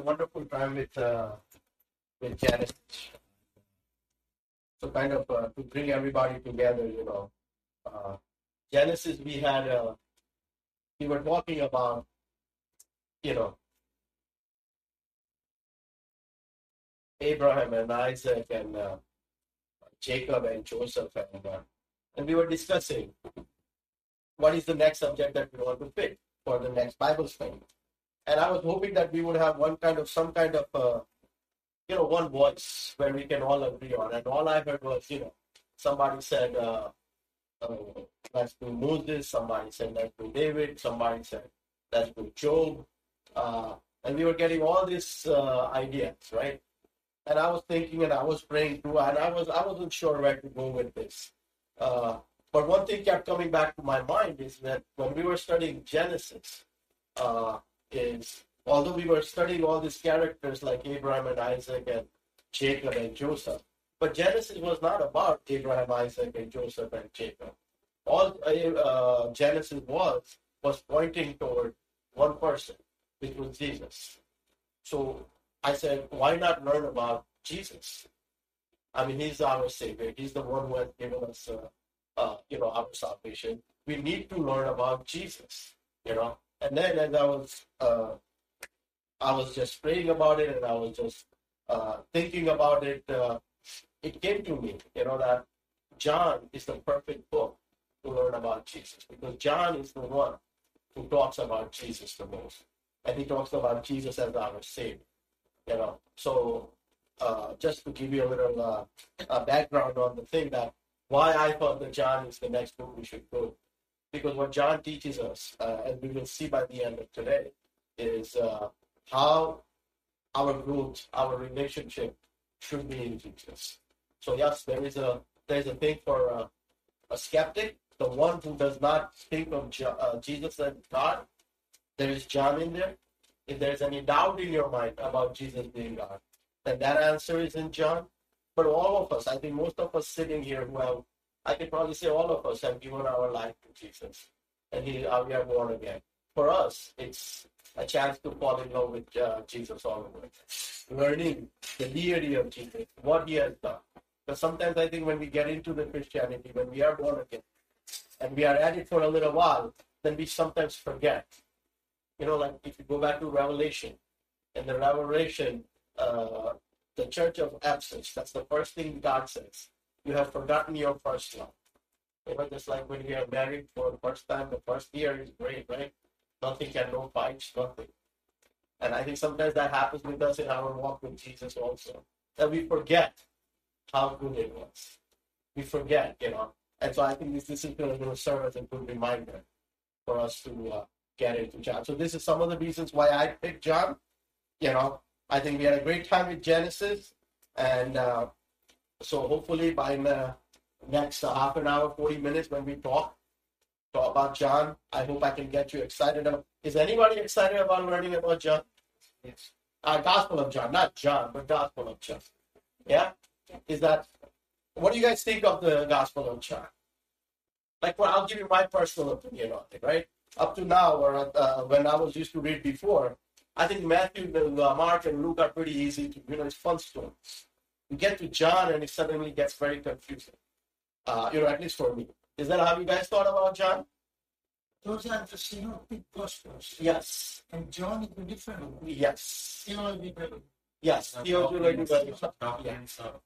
wonderful time with Janice. So kind of to bring everybody together, Genesis, we were talking about, you know, Abraham and Isaac and Jacob and Joseph, and we were discussing what is the next subject that we want to pick for the next Bible study. And I was hoping that we would have some kind of one voice where we can all agree on. And all I heard was, somebody said, let's do Moses. Somebody said, let's do David. Somebody said, let's do Job. And we were getting all these ideas, right? And I was thinking and I was praying through, and I wasn't sure where to go with this. But one thing kept coming back to my mind is that when we were studying Genesis, although we were studying all these characters like Abraham and Isaac and Jacob and Joseph, but Genesis was not about Abraham, Isaac, and Joseph and Jacob. All Genesis was pointing toward one person, which was Jesus. So I said, why not learn about Jesus? I mean, he's our Savior. He's the one who has given us, our salvation. We need to learn about Jesus, And then as I was just praying about it, and I was just thinking about it. It came to me, that John is the perfect book to learn about Jesus, because John is the one who talks about Jesus the most, and he talks about Jesus as our Savior. So just to give you a little background on the thing that why I thought that John is the next book we should go, because what John teaches us, and we will see by the end of today, is how our growth, our relationship should be in Jesus. So yes, there's a thing for a skeptic, the one who does not think of Jesus as God. There is John in there. If there's any doubt in your mind about Jesus being God, then that answer is in John. But all of us, I think most of us sitting here I can probably say all of us have given our life to Jesus, and we are born again. For us, it's a chance to fall in love with Jesus all over again, learning the deity of Jesus, what he has done. But sometimes I think when we get into the Christianity, when we are born again, and we are at it for a little while, then we sometimes forget. Like if you go back to Revelation, in the Revelation, the church of Ephesus, that's the first thing God says. You have forgotten your first love. Just like when we are married for the first time, the first year is great, right? Nothing can, no fights, nothing. And I think sometimes that happens with us in our walk with Jesus also, that we forget how good it was. We forget, And so I think this is going to serve as a good reminder for us to get into John. So this is some of the reasons why I picked John. I think we had a great time with Genesis, and so hopefully by the next half an hour, 40 minutes when we talk about John, I hope I can get you excited. Is anybody excited about learning about John? Yes. Gospel of John, not John, but Gospel of John. Yeah? What do you guys think of the Gospel of John? I'll give you my personal opinion on it, right? Up to now, or when I was used to read before, I think Matthew, Mark, and Luke are pretty easy to, it's fun stories. You get to John, and it suddenly gets very confusing. At least for me. Is that how you guys thought about John? Those are the big gospels. Yes. And John is a different one. Yes. Theologically. Yes. Theologically. Yeah.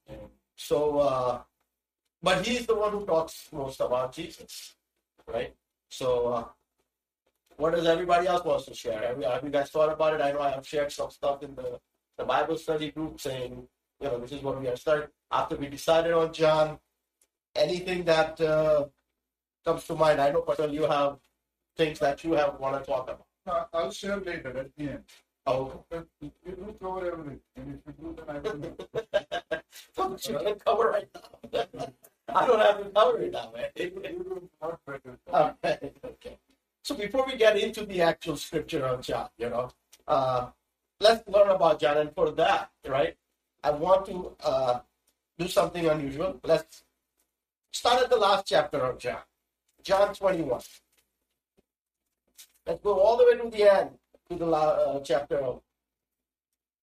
So, but he's the one who talks most about Jesus, right? So, what does everybody else want to share? Have you guys thought about it? I know I have shared some stuff in the Bible study group saying, this is what we are starting. After we decided on John, anything that comes to mind? I know, Patel, you have things that you want to talk about. I'll share later at the end. Oh. You will cover everything. And if you do, then I will. You can cover right now. I don't have to cover it now, man. Okay. So before we get into the actual scripture on John, let's learn about John. And for that, right, I want to do something unusual. Let's start at the last chapter of John, John 21. Let's go all the way to the end, to the chapter of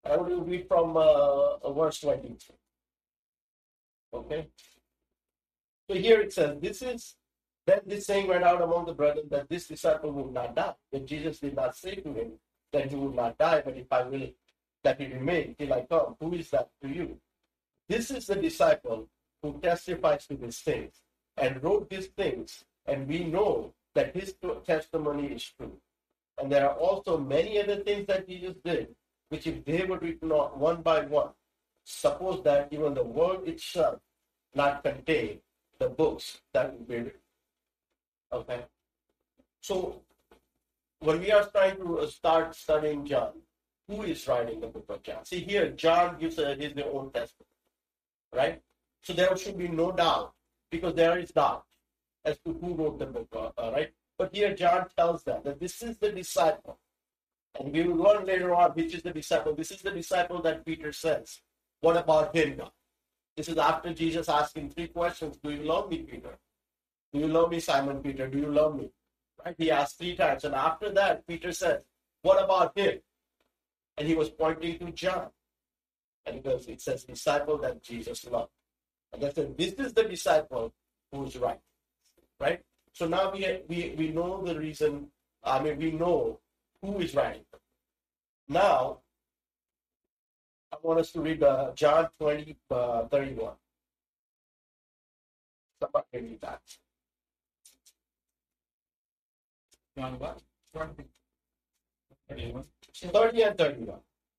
I want to read from verse 23. Okay. So here it says, then this saying went out among the brethren that this disciple would not die. But Jesus did not say to him that he would not die, but if I will that he remain till I come. Who is that to you? This is the disciple who testifies to these things and wrote these things, and we know that his testimony is true. And there are also many other things that Jesus did, which if they were written one by one, suppose that even the world itself not contain the books that would be written. Okay. So when we are trying to start studying John, who is writing the book of John? See here, John gives his own testament, right? So there should be no doubt, because there is doubt as to who wrote the book, right? But here John tells them that this is the disciple. And we will learn later on which is the disciple. This is the disciple that Peter says. What about him now? This is after Jesus asking 3 questions. Do you love me, Peter? Do you love me, Simon Peter? Do you love me? Right? He asked 3 times. And after that, Peter says, what about him? And he was pointing to John. And because it says disciple that Jesus loved. And that's it. This is the disciple who's right. Right? So now we know the reason, we know who is writing. Now, I want us to read John 20, 31. Somebody read that. John what? 20. 30 and 31.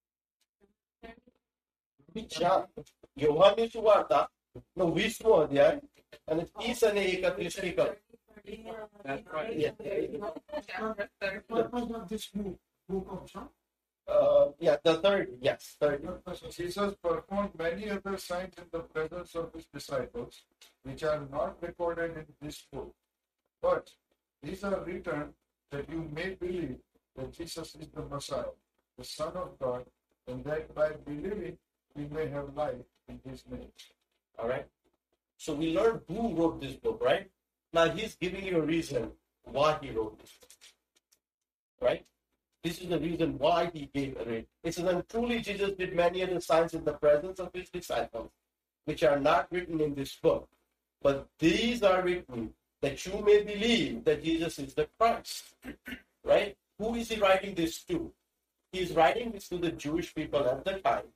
John, Yohannes Suwarta, no, 20 अध्याय, आणि 30 आणि 31 टिकल. That's right. Yeah. The purpose of this book of John? The 30, yes, 30. Jesus performed many other signs in the presence of his disciples, which are not recorded in this book. But these are written that you may believe that Jesus is the Messiah, the Son of God, and that by believing you may have life in his name. All right. So we learned who wrote this book, right? Now he's giving you a reason why he wrote this book, right? This is the reason why he gave it. It says, and truly Jesus did many other signs in the presence of his disciples, which are not written in this book. But these are written that you may believe that Jesus is the Christ, right? Who is he writing this to? He's writing this to the Jewish people at the time,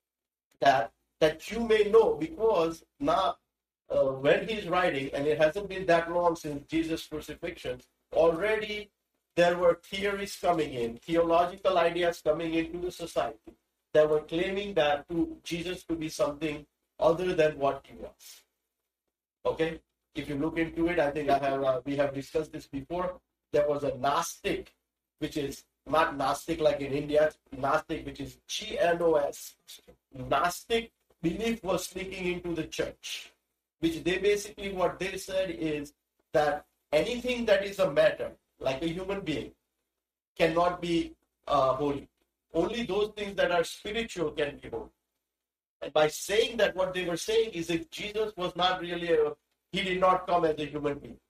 that you may know, because now when he's writing, and it hasn't been that long since Jesus' crucifixion, already there were theories coming in, theological ideas coming into the society that were claiming that Jesus to be something other than what he was. Okay? If you look into it, I think we have discussed this before. There was a Gnostic, which is not Gnostic like in India, Gnostic, which is G-N-O-S. Gnostic belief was sneaking into the church, which they basically, what they said is that anything that is a matter, like a human being, cannot be holy. Only those things that are spiritual can be holy. And by saying that, what they were saying is that Jesus was not really he did not come as a human being.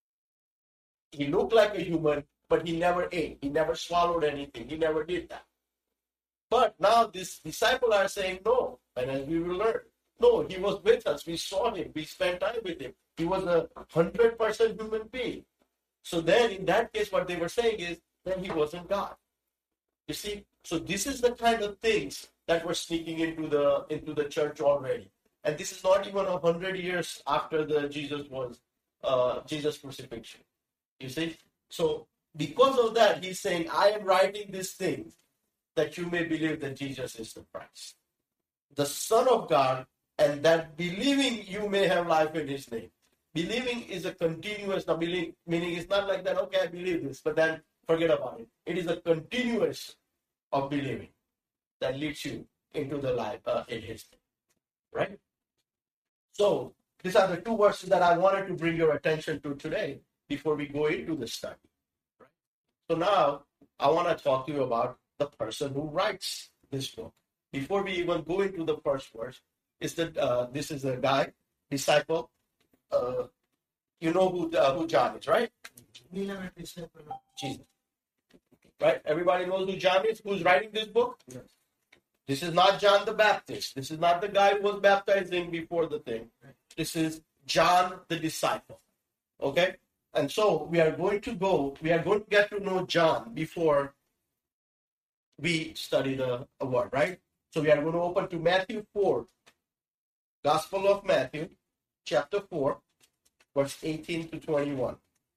He looked like a human, but he never ate. He never swallowed anything. He never did that. But now these disciples are saying no. And as we will learn, no, he was with us. We saw him. We spent time with him. He was a 100% human being. So then in that case, what they were saying is, then he wasn't God. You see? So this is the kind of things that were sneaking into the church already. And this is not even 100 years after the Jesus crucifixion. You see? So because of that, he's saying, I am writing these things that you may believe that Jesus is the Christ, the Son of God, and that believing you may have life in his name. Believing is a continuous, meaning it's not like that, okay, I believe this, but then forget about it. It is a continuous of believing that leads you into the life in his name. Right? So these are the 2 verses that I wanted to bring your attention to today before we go into the study. Right? So now I want to talk to you about the person who writes this book. Before we even go into the first verse, is that this is a guy, disciple. You know who John is, right? Jesus. Right? Everybody knows who John is? Who's writing this book? Yes. This is not John the Baptist. This is not the guy who was baptizing before the thing. This is John the disciple. Okay? And so we are going to get to know John before we study the word, right? So we are going to open to Matthew 4, Gospel of Matthew, chapter 4, verse 18 to 21.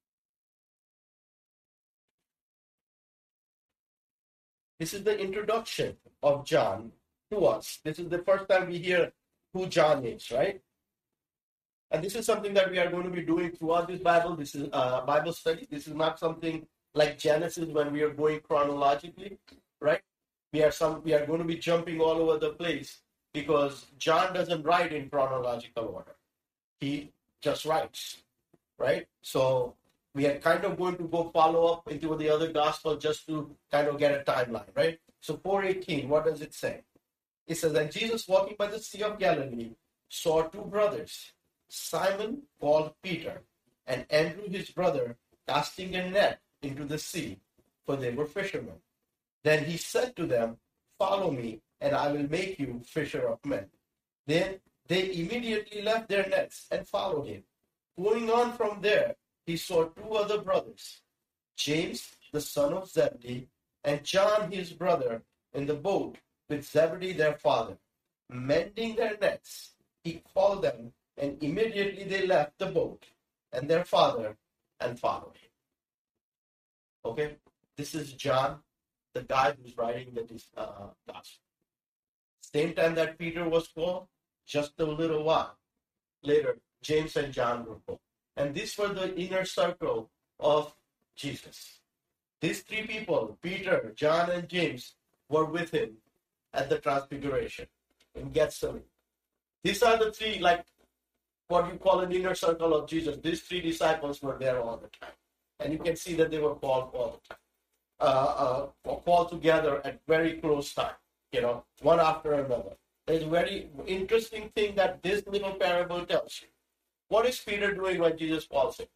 This is the introduction of John to us. This is the first time we hear who John is, right? And this is something that we are going to be doing throughout this Bible. This is Bible study. This is not something like Genesis when we are going chronologically, right? We are going to be jumping all over the place because John doesn't write in chronological order. He just writes, right? So we are kind of going to go follow up into the other gospel just to kind of get a timeline, right? So 4:18, what does it say? It says, and Jesus walking by the Sea of Galilee saw two brothers, Simon called Peter, and Andrew his brother, casting a net into the sea, for they were fishermen. Then he said to them, follow me, and I will make you fisher of men. Then they immediately left their nets and followed him. Going on from there, he saw two other brothers, James, the son of Zebedee, and John his brother, in the boat with Zebedee their father, mending their nets. He called them, and immediately they left the boat and their father and followed him. Okay, this is John, the guy who's writing the gospel. Same time that Peter was called, just a little while later, James and John were called. And these were the inner circle of Jesus. These three people, Peter, John, and James, were with him at the Transfiguration in Gethsemane. These are the three, like what you call an inner circle of Jesus. These three disciples were there all the time. And you can see that they were called all the time. Called together at very close time, one after another. There's a very interesting thing that this little parable tells you. What is Peter doing when Jesus calls him?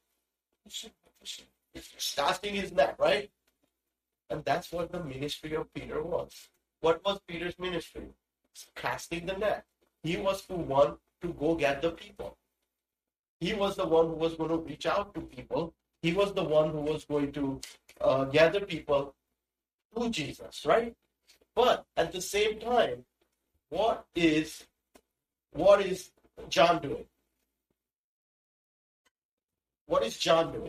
He's casting his net, right? And that's what the ministry of Peter was. What was Peter's ministry? Casting the net. He was the one to go get the people. He was the one who was going to reach out to people. He was the one who was going to gather people to Jesus, right? But at the same time, what is John doing? What is John doing?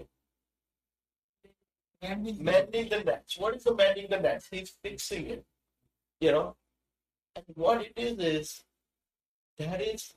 Mending the nets. What is the mending the nets? He's fixing it. And what it is that is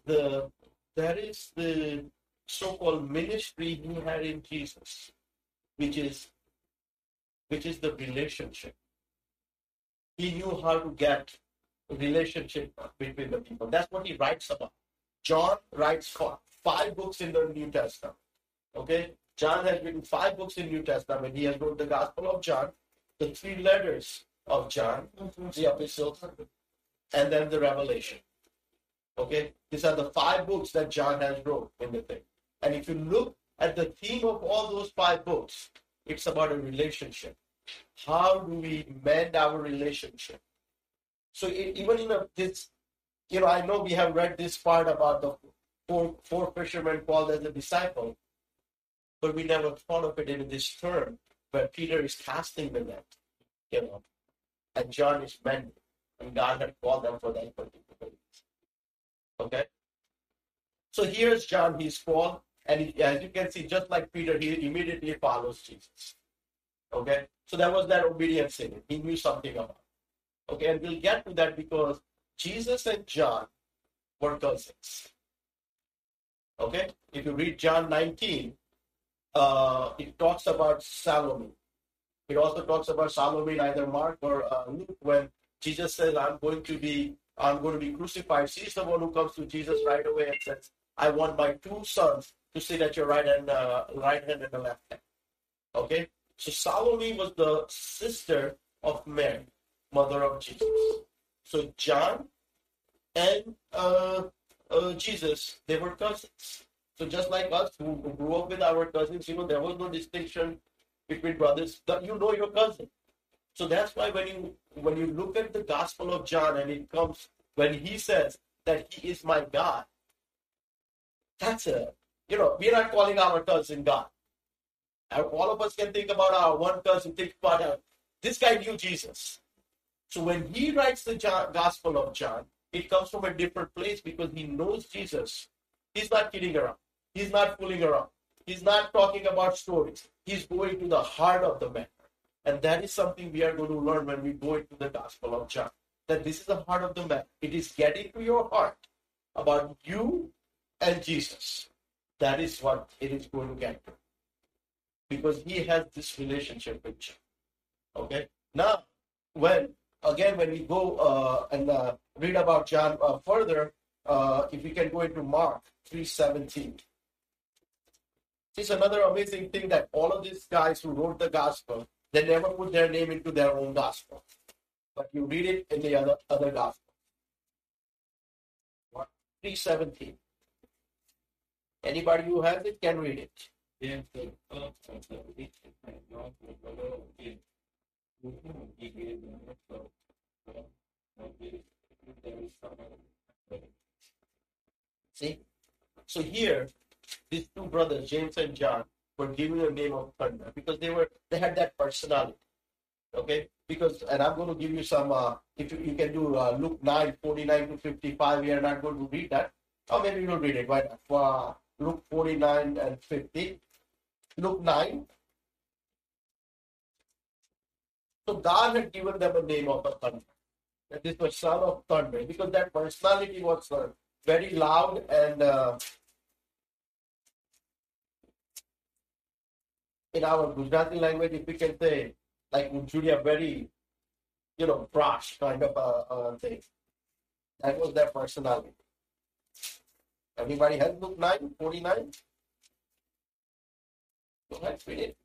the so-called ministry he had in Jesus, which is the relationship. He knew how to get a relationship between the people. That's what he writes about. John writes 5 books in the New Testament. Okay? John has written 5 books in New Testament. He has wrote the Gospel of John, the 3 letters of John, the epistles, and then the Revelation. Okay? These are the 5 books that John has wrote in the thing. And if you look at the theme of all those 5 books, it's about a relationship. How do we mend our relationship? So even in this, I know we have read this part about the four fishermen called as a disciple, but we never thought of it in this term where Peter is casting the net, and John is mending, and God had called them for that particular reason. Okay? So here's John, he's called, and as you can see, just like Peter, he immediately follows Jesus. Okay? So that was that obedience in it. He knew something about it. Okay, and we'll get to that because Jesus and John were cousins. Okay? If you read John 19, it talks about Salome. It also talks about Salome in either Mark or Luke when Jesus says, I'm going to be crucified. She's the one who comes to Jesus right away and says, I want my 2 sons to sit at your right hand and the left hand. Okay? So Salome was the sister of Mary, mother of Jesus. So John and Jesus, they were cousins. So just like us who grew up with our cousins, there was no distinction between brothers. You know your cousin. So that's why when you look at the Gospel of John and it comes when he says that he is my God, that's we're not calling our cousin God. All of us can think about our one cousin, think about this guy knew Jesus. So when he writes the Gospel of John, it comes from a different place because he knows Jesus. He's not kidding around. He's not fooling around. He's not talking about stories. He's going to the heart of the matter. And that is something we are going to learn when we go into the Gospel of John. That this is the heart of the matter. It is getting to your heart about you and Jesus. That is what it is going to get to. Because he has this relationship with you. Okay? Now, when we go and read about John further, if we can go into Mark 3:17. It's another amazing thing that all of these guys who wrote the gospel, they never put their name into their own gospel. But you read it in the other gospel. 3:17. Anybody who has it can read it. Then the earth of the rich and not the fellow of him, to whom he gave the measure of his, there is someone. See? So here, these two brothers, James and John, were given a name of thunder because they had that personality. Okay? Because, and I'm going to give you some, if you can do Luke 9:49 to 55, we are not going to read that. Or maybe we'll read it. Why not? Luke 49 and 50. Luke 9. So God had given them a name of a thunder. That this was son of thunder. Because that personality was very loud and in our Gujarati language, if we can say, like Julia, very, brash kind of a thing. That was their personality. Everybody has Luke 9:49? Go ahead, read it.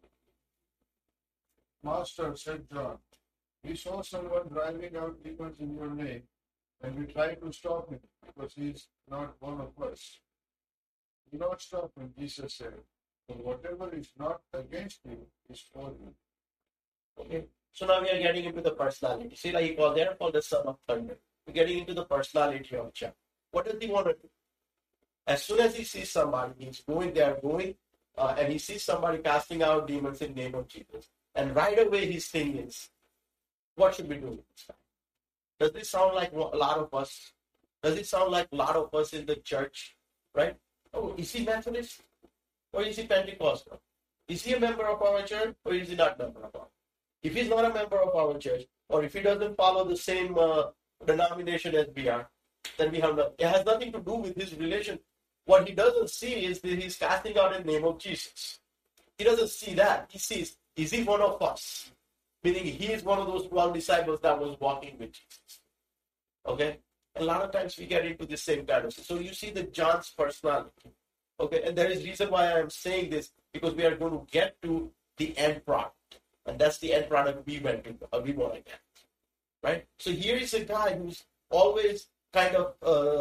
Master, said John, we saw someone driving out demons in your name, and we tried to stop him because he is not one of us. Do not stop him, Jesus said, for whatever is not against you is for you. Okay. So now we are getting into the personality. See, like they are called the son of thunder. We're getting into the personality of John. What does he want to do? As soon as he sees somebody, he's going there, and he sees somebody casting out demons in the name of Jesus. And right away his thing is, what should we do with this guy? Does this sound like a lot of us? Does it sound like a lot of us in the church? Right? Oh, is he Methodist? Or is he Pentecostal? Is he a member of our church? Or is he not a member of our church? If he's not a member of our church, or if he doesn't follow the same denomination as we are, then we have it has nothing to do with his relation. What he doesn't see is that he's casting out in the name of Jesus. He doesn't see that. He sees, is he one of us? Meaning he is one of those 12 disciples that was walking with Jesus. Okay? A lot of times we get into the same kind of thing. So you see the John's personality. Okay? And there is reason why I am saying this, because we are going to get to the end product. And that's the end product we want to get. Right? So here is a guy who's always kind of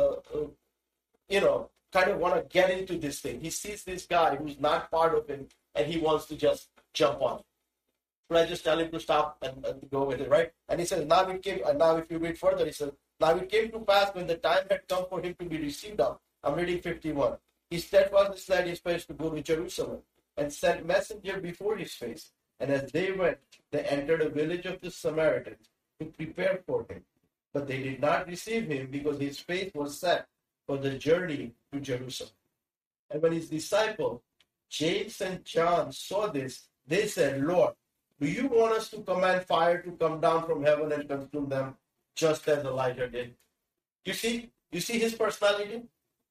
want to get into this thing. He sees this guy who's not part of it, and he wants to just jump on it. So I just tell him to stop and go with it, right? And he says, now if you read further, he says, now it came to pass when the time had come for him to be received up. I'm reading 51. He steadfastly led his face to go to Jerusalem, and sent messenger before his face. And as they went, they entered a village of the Samaritans to prepare for him. But they did not receive him, because his face was set for the journey to Jerusalem. And when his disciples, James and John, saw this, they said, Lord, do you want us to command fire to come down from heaven and consume them, just as Elijah did? You see his personality?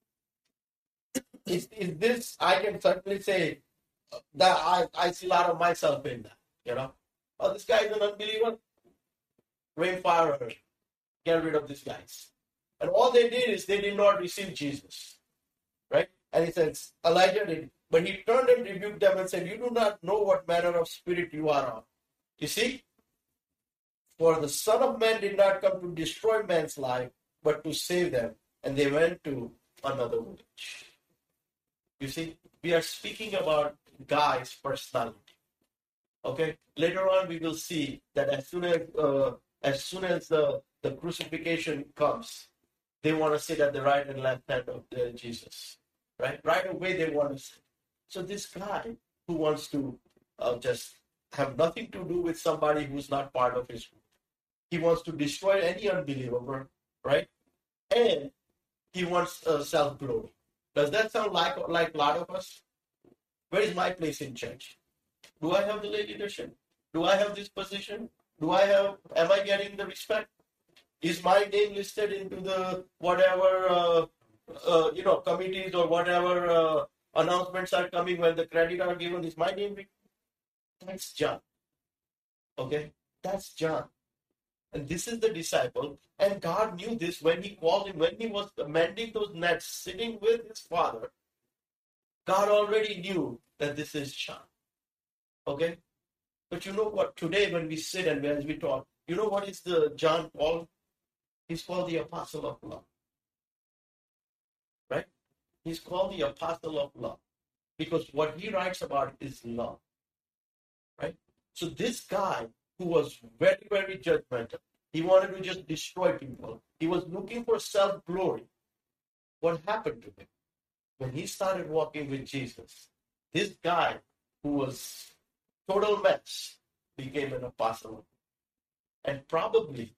Is this, I can certainly say that I see a lot of myself in that, Oh, this guy is an unbeliever. Rain fire on him. Get rid of these guys. And all they did is they did not receive Jesus. Right? And he says, Elijah did. But he turned and rebuked them and said, you do not know what manner of spirit you are of. You see? For the Son of Man did not come to destroy man's life, but to save them. And they went to another village. You see? We are speaking about Guy's personality. Okay. Later on, we will see that as soon as the crucifixion comes, they want to sit at the right and left hand of Jesus. Right away, they want to sit. So this guy who wants to just have nothing to do with somebody who's not part of his group. He wants to destroy any unbeliever, right? And he wants self-glory. Does that sound like a lot of us? Where is my place in church? Do I have the leadership? Do I have this position? Am I getting the respect? Is my name listed into the whatever, committees or whatever announcements are coming when the credit are given? Is my name? That's John. Okay, that's John. And this is the disciple. And God knew this when he called him, when he was mending those nets, sitting with his father. God already knew that this is John. Okay? But you know what? Today when we sit and as we talk, you know what is the John called? He's called the apostle of love. Right? He's called the apostle of love. Because what he writes about is love. Right? So this guy who was very, very judgmental, he wanted to just destroy people. He was looking for self-glory. What happened to him? When he started walking with Jesus, this guy who was total mess became an apostle. And probably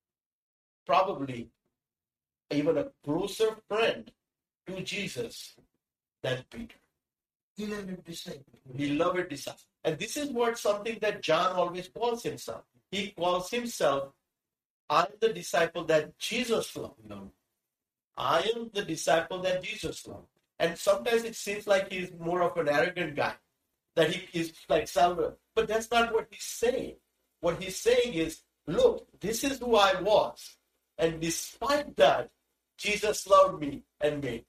even a closer friend to Jesus than Peter. Beloved disciple. And this is something that John always calls himself. He calls himself, I am the disciple that Jesus loved. I am the disciple that Jesus loved. And sometimes it seems like he's more of an arrogant guy, that he is like Salvador. But that's not what he's saying. What he's saying is, look, this is who I was. And despite that, Jesus loved me and made.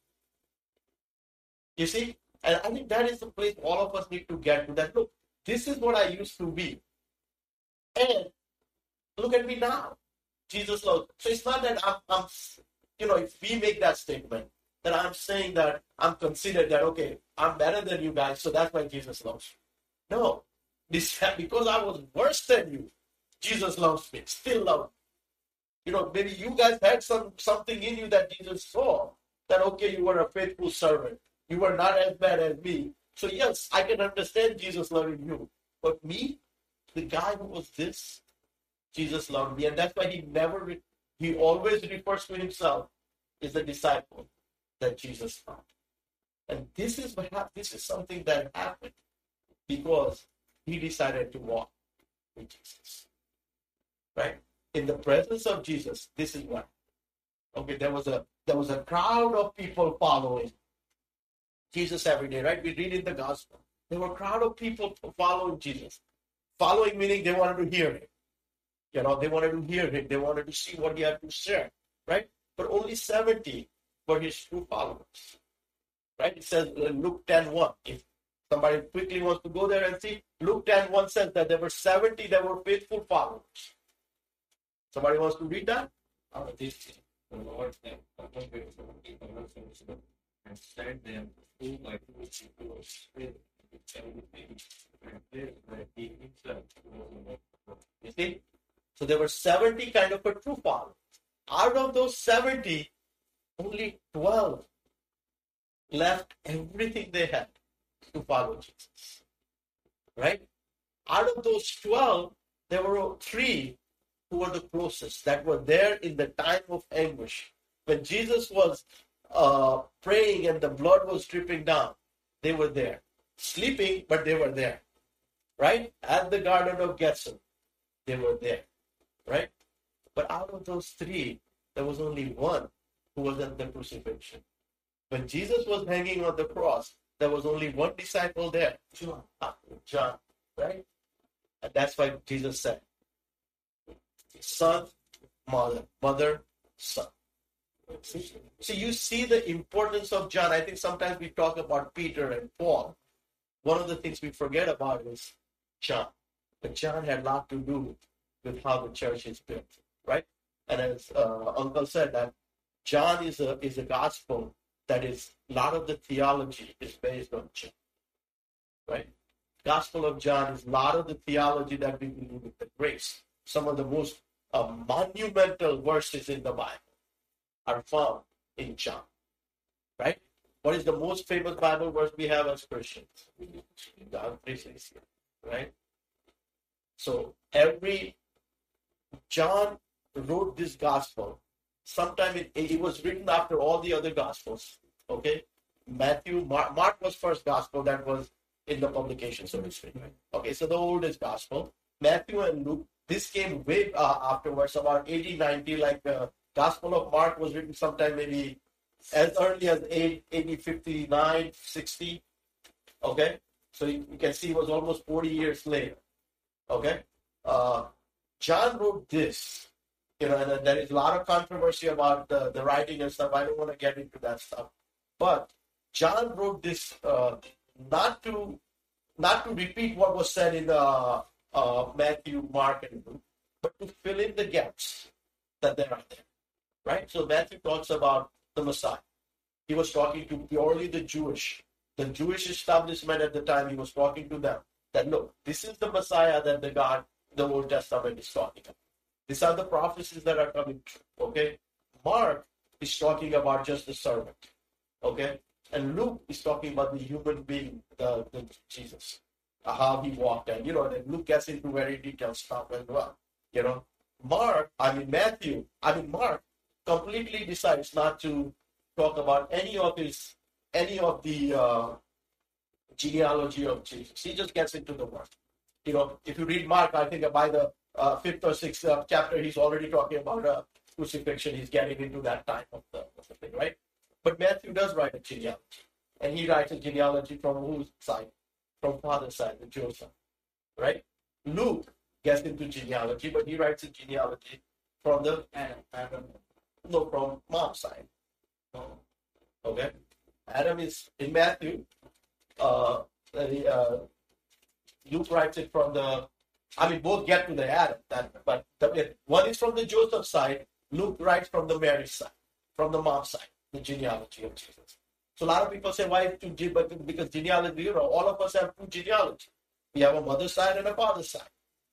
You see? And I think that is the place all of us need to get to, that, look, this is what I used to be. And look at me now. Jesus loves. So it's not that I'm if we make that statement, that I'm saying that I'm considered that, okay, I'm better than you guys, so that's why Jesus loves me. No. Because I was worse than you, Jesus loves me, still loves me. Maybe you guys had something in you that Jesus saw, that, okay, you were a faithful servant. You were not as bad as me. So yes, I can understand Jesus loving you. But me, the guy who was this, Jesus loved me. And that's why he always refers to himself as the disciple that Jesus found. And this is something that happened because he decided to walk with Jesus. Right? In the presence of Jesus, this is what. Okay, there was a crowd of people following Jesus every day, right? We read in the gospel. There were a crowd of people following Jesus. Following meaning they wanted to hear him. They wanted to hear him. They wanted to see what he had to share, right? But only 70 were his true followers, right? It says in Luke 10:1. If somebody quickly wants to go there and see, Luke 10:1 says that there were 70 that were faithful followers. Somebody wants to read that? The Lord and sent them two by two people of spirit with everything, and this that he himself was. You see? So there were 70 kind of a true followers. Out of those 70, only 12 left everything they had to follow Jesus. Right? Out of those 12, there were 3 who were the closest, that were there in the time of anguish. When Jesus was praying and the blood was dripping down, they were there. Sleeping, but they were there. Right? At the Garden of Gethsemane, they were there. Right? But out of those 3, there was only 1 who was at the crucifixion. When Jesus was hanging on the cross, there was only 1 disciple there. John. Right? And that's why Jesus said, son, mother, mother, son. So you see the importance of John. I think sometimes we talk about Peter and Paul. One of the things we forget about is John. But John had a lot to do with how the church is built, right? And as Uncle said, that John is a gospel that is, a lot of the theology is based on John, right? Gospel of John is a lot of the theology that we believe with the grace. Some of the most monumental verses in the Bible are found in John, right? What is the most famous Bible verse we have as Christians? John 3:16, right? So John wrote this gospel. Sometime it was written after all the other gospels. Okay, Mark was first gospel that was in the publication, so to speak. Right? Okay, so the oldest gospel. Matthew and Luke. This came way afterwards, about 80, 90. Like the Gospel of Mark was written sometime maybe as early as 80, 59, 60. Okay, so you can see it was almost 40 years later. Okay, John wrote this. And there is a lot of controversy about the writing and stuff. I don't want to get into that stuff. But John wrote this not to repeat what was said in Matthew, Mark, and Luke, but to fill in the gaps that there are there. Right? So Matthew talks about the Messiah. He was talking to purely the Jewish establishment at the time. He was talking to them that, look, this is the Messiah that the Old Testament is talking about. These are the prophecies that are coming true. Okay? Mark is talking about just the servant. Okay? And Luke is talking about the human being, the Jesus, how he walked. And, then Luke gets into very detailed stuff as well. Mark completely decides not to talk about any of the genealogy of Jesus. He just gets into the word. If you read Mark, I think by the 5th or 6th chapter, he's already talking about crucifixion. He's getting into that time of the thing, right? But Matthew does write a genealogy. And he writes a genealogy from whose side? From father's side, the Jewish side, right? Luke gets into genealogy, but he writes a genealogy from the from mom's side. Okay? Adam is in Matthew. Luke writes it from both get to the Adam. But one is from the Joseph side. Luke writes from the Mary side, from the mom's side, the genealogy of Jesus. So a lot of people say, why two? Because genealogy, all of us have two genealogy. We have a mother's side and a father's side.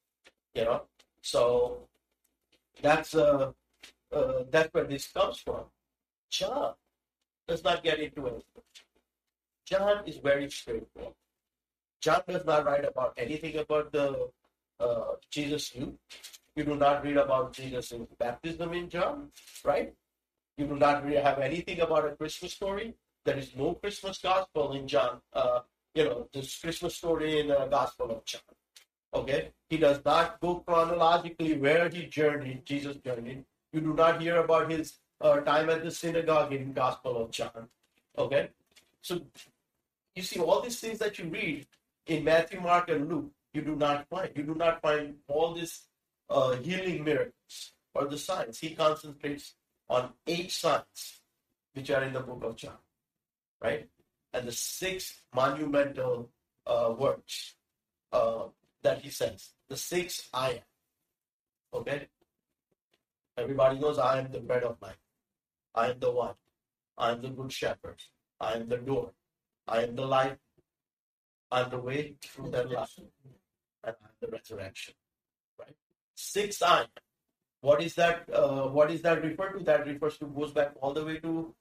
So that's where this comes from. John does not get into it. John is very straightforward. John does not write about anything about the Jesus youth. You do not read about Jesus' baptism in John, right? You do not really have anything about a Christmas story. There is no Christmas gospel in John. This Christmas story in the Gospel of John. Okay? He does not go chronologically where Jesus journeyed. You do not hear about his time at the synagogue in Gospel of John. Okay? So, you see, all these things that you read in Matthew, Mark, and Luke, you do not find. You do not find all these healing miracles or the signs. He concentrates on 8 signs which are in the book of John. Right? And the 6 monumental words that he says. The 6 I am. Okay? Everybody knows I am the bread of life. I am the one. I am the good shepherd. I am the door. I am the light. I am the way, truth, and life. And I am the resurrection. Right? 6 I am. What is that? What does that refer to? That goes back all the way to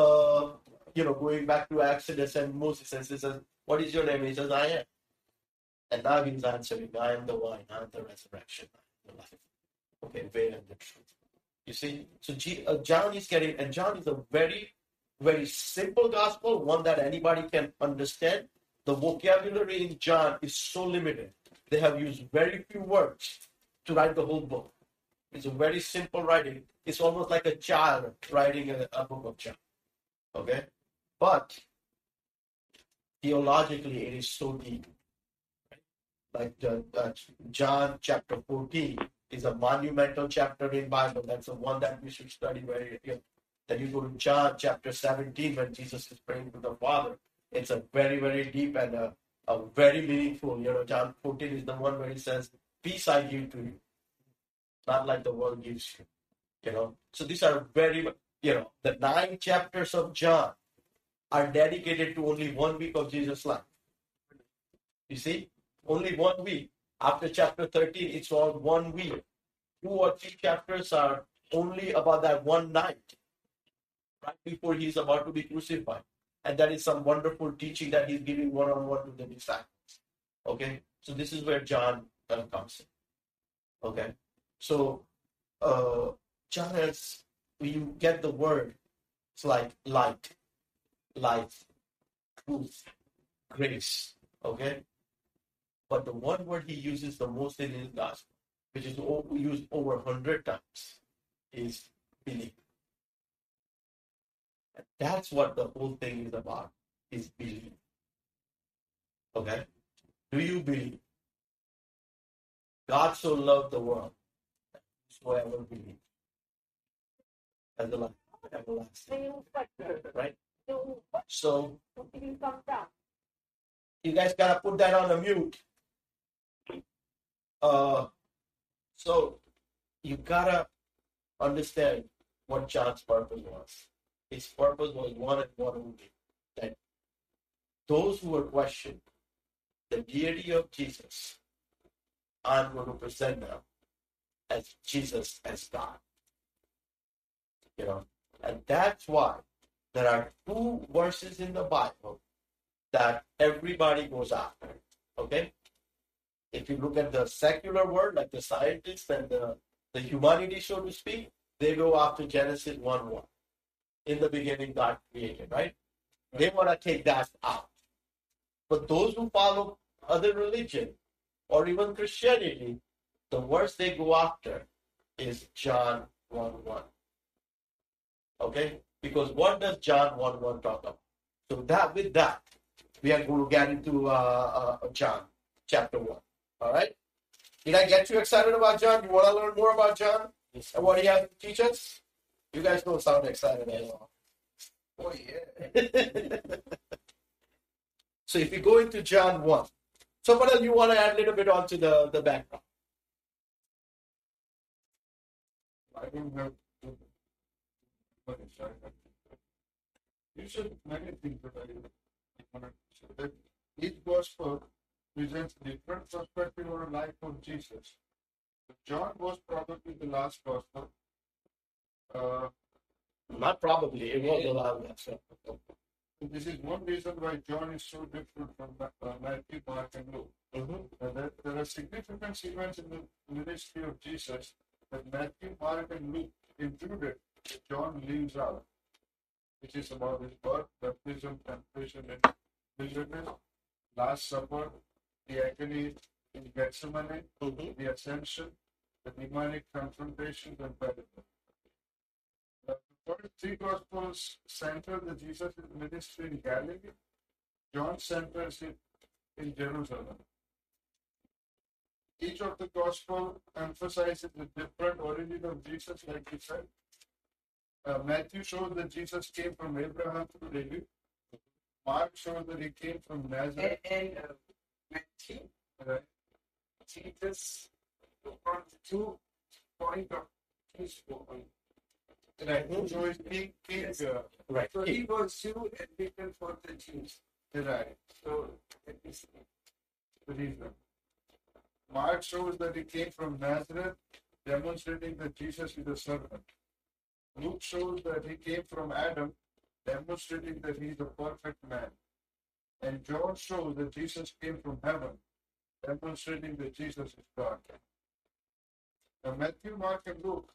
going back to Exodus and Moses says, what is your name? He says, I am. And now he's answering, I am the wine, I am the resurrection, I am the life. Okay, way and the truth. You see? So John is a very, very simple gospel, one that anybody can understand. The vocabulary in John is so limited. They have used very few words to write the whole book. It's a very simple writing. It's almost like a child writing a book of John. Okay? But theologically, it is so deep. Right? Like John chapter 14 is a monumental chapter in Bible. That's the one that we should study very again. Then you go to John chapter 17 when Jesus is praying to the Father. It's a very, very deep and a very meaningful. John 14 is the one where he says, peace I give to you. Not like the world gives you. So these are very, the 9 chapters of John are dedicated to only 1 week of Jesus' life. You see? only 1 week. After chapter 13, it's all 1 week. 2 or 3 chapters are only about that one night, right before he's about to be crucified. And that is some wonderful teaching that he's giving one-on-one to the disciples. Okay? So this is where John comes in. Okay? So John has, when you get the word, it's like light, truth, grace. Okay? But the one word he uses the most in his gospel, which is used over 100 times, is believe. And that's what the whole thing is about, is believe. Okay? Do you believe? God so loved the world that whosoever believes has the life everlasting. Right? So you guys gotta put that on the mute. So you gotta understand what John's purpose was. His purpose was one and one only, that those who were questioning the deity of Jesus, I'm going to present them as Jesus as God. You know, and that's why there are 2 verses in the Bible that everybody goes after. Okay? If you look at the secular world, like the scientists and the humanity, so to speak, they go after Genesis 1:1. In the beginning, God created, right? They want to take that out. But those who follow other religion or even Christianity, the verse they go after is John 1:1. Okay? Because what does John 1:1 talk about? So with that, we are going to get into John chapter 1. All right? Did I get you excited about John? You want to learn more about John and what he has to teach us? You guys don't sound excited at all. Oh, yeah. So if you go into John 1, so what else you want to add a little bit onto the background? I don't have you said many things that I wanted to say. That each gospel presents different perspective on the life of Jesus. John was probably the last gospel. Not probably. It was a lot of that. This is one reason why John is so different from Matthew, Mark, and Luke. There are significant events in the ministry of Jesus that Matthew, Mark, and Luke included that John leaves out, which is about his birth, baptism, temptation, and wilderness, Last Supper, the agony in Gethsemane, the ascension, the demonic confrontations, and Pentecost. The first 3 Gospels center the Jesus' ministry in Galilee. John centers it in Jerusalem. Each of the Gospel emphasizes the different origin of Jesus, like we said. Matthew shows that Jesus came from Abraham through David. Mark shows that he came from Nazareth. And Matthew, Jesus on the 2 point of his point. Right. So he's king. Yes. Right. So he was Jew and written for the Jews. Right. So that is The reason. Mark shows that he came from Nazareth, demonstrating that Jesus is a servant. Luke shows that he came from Adam, demonstrating that he is a perfect man. And John shows that Jesus came from heaven, demonstrating that Jesus is God. Now, Matthew, Mark, and Luke,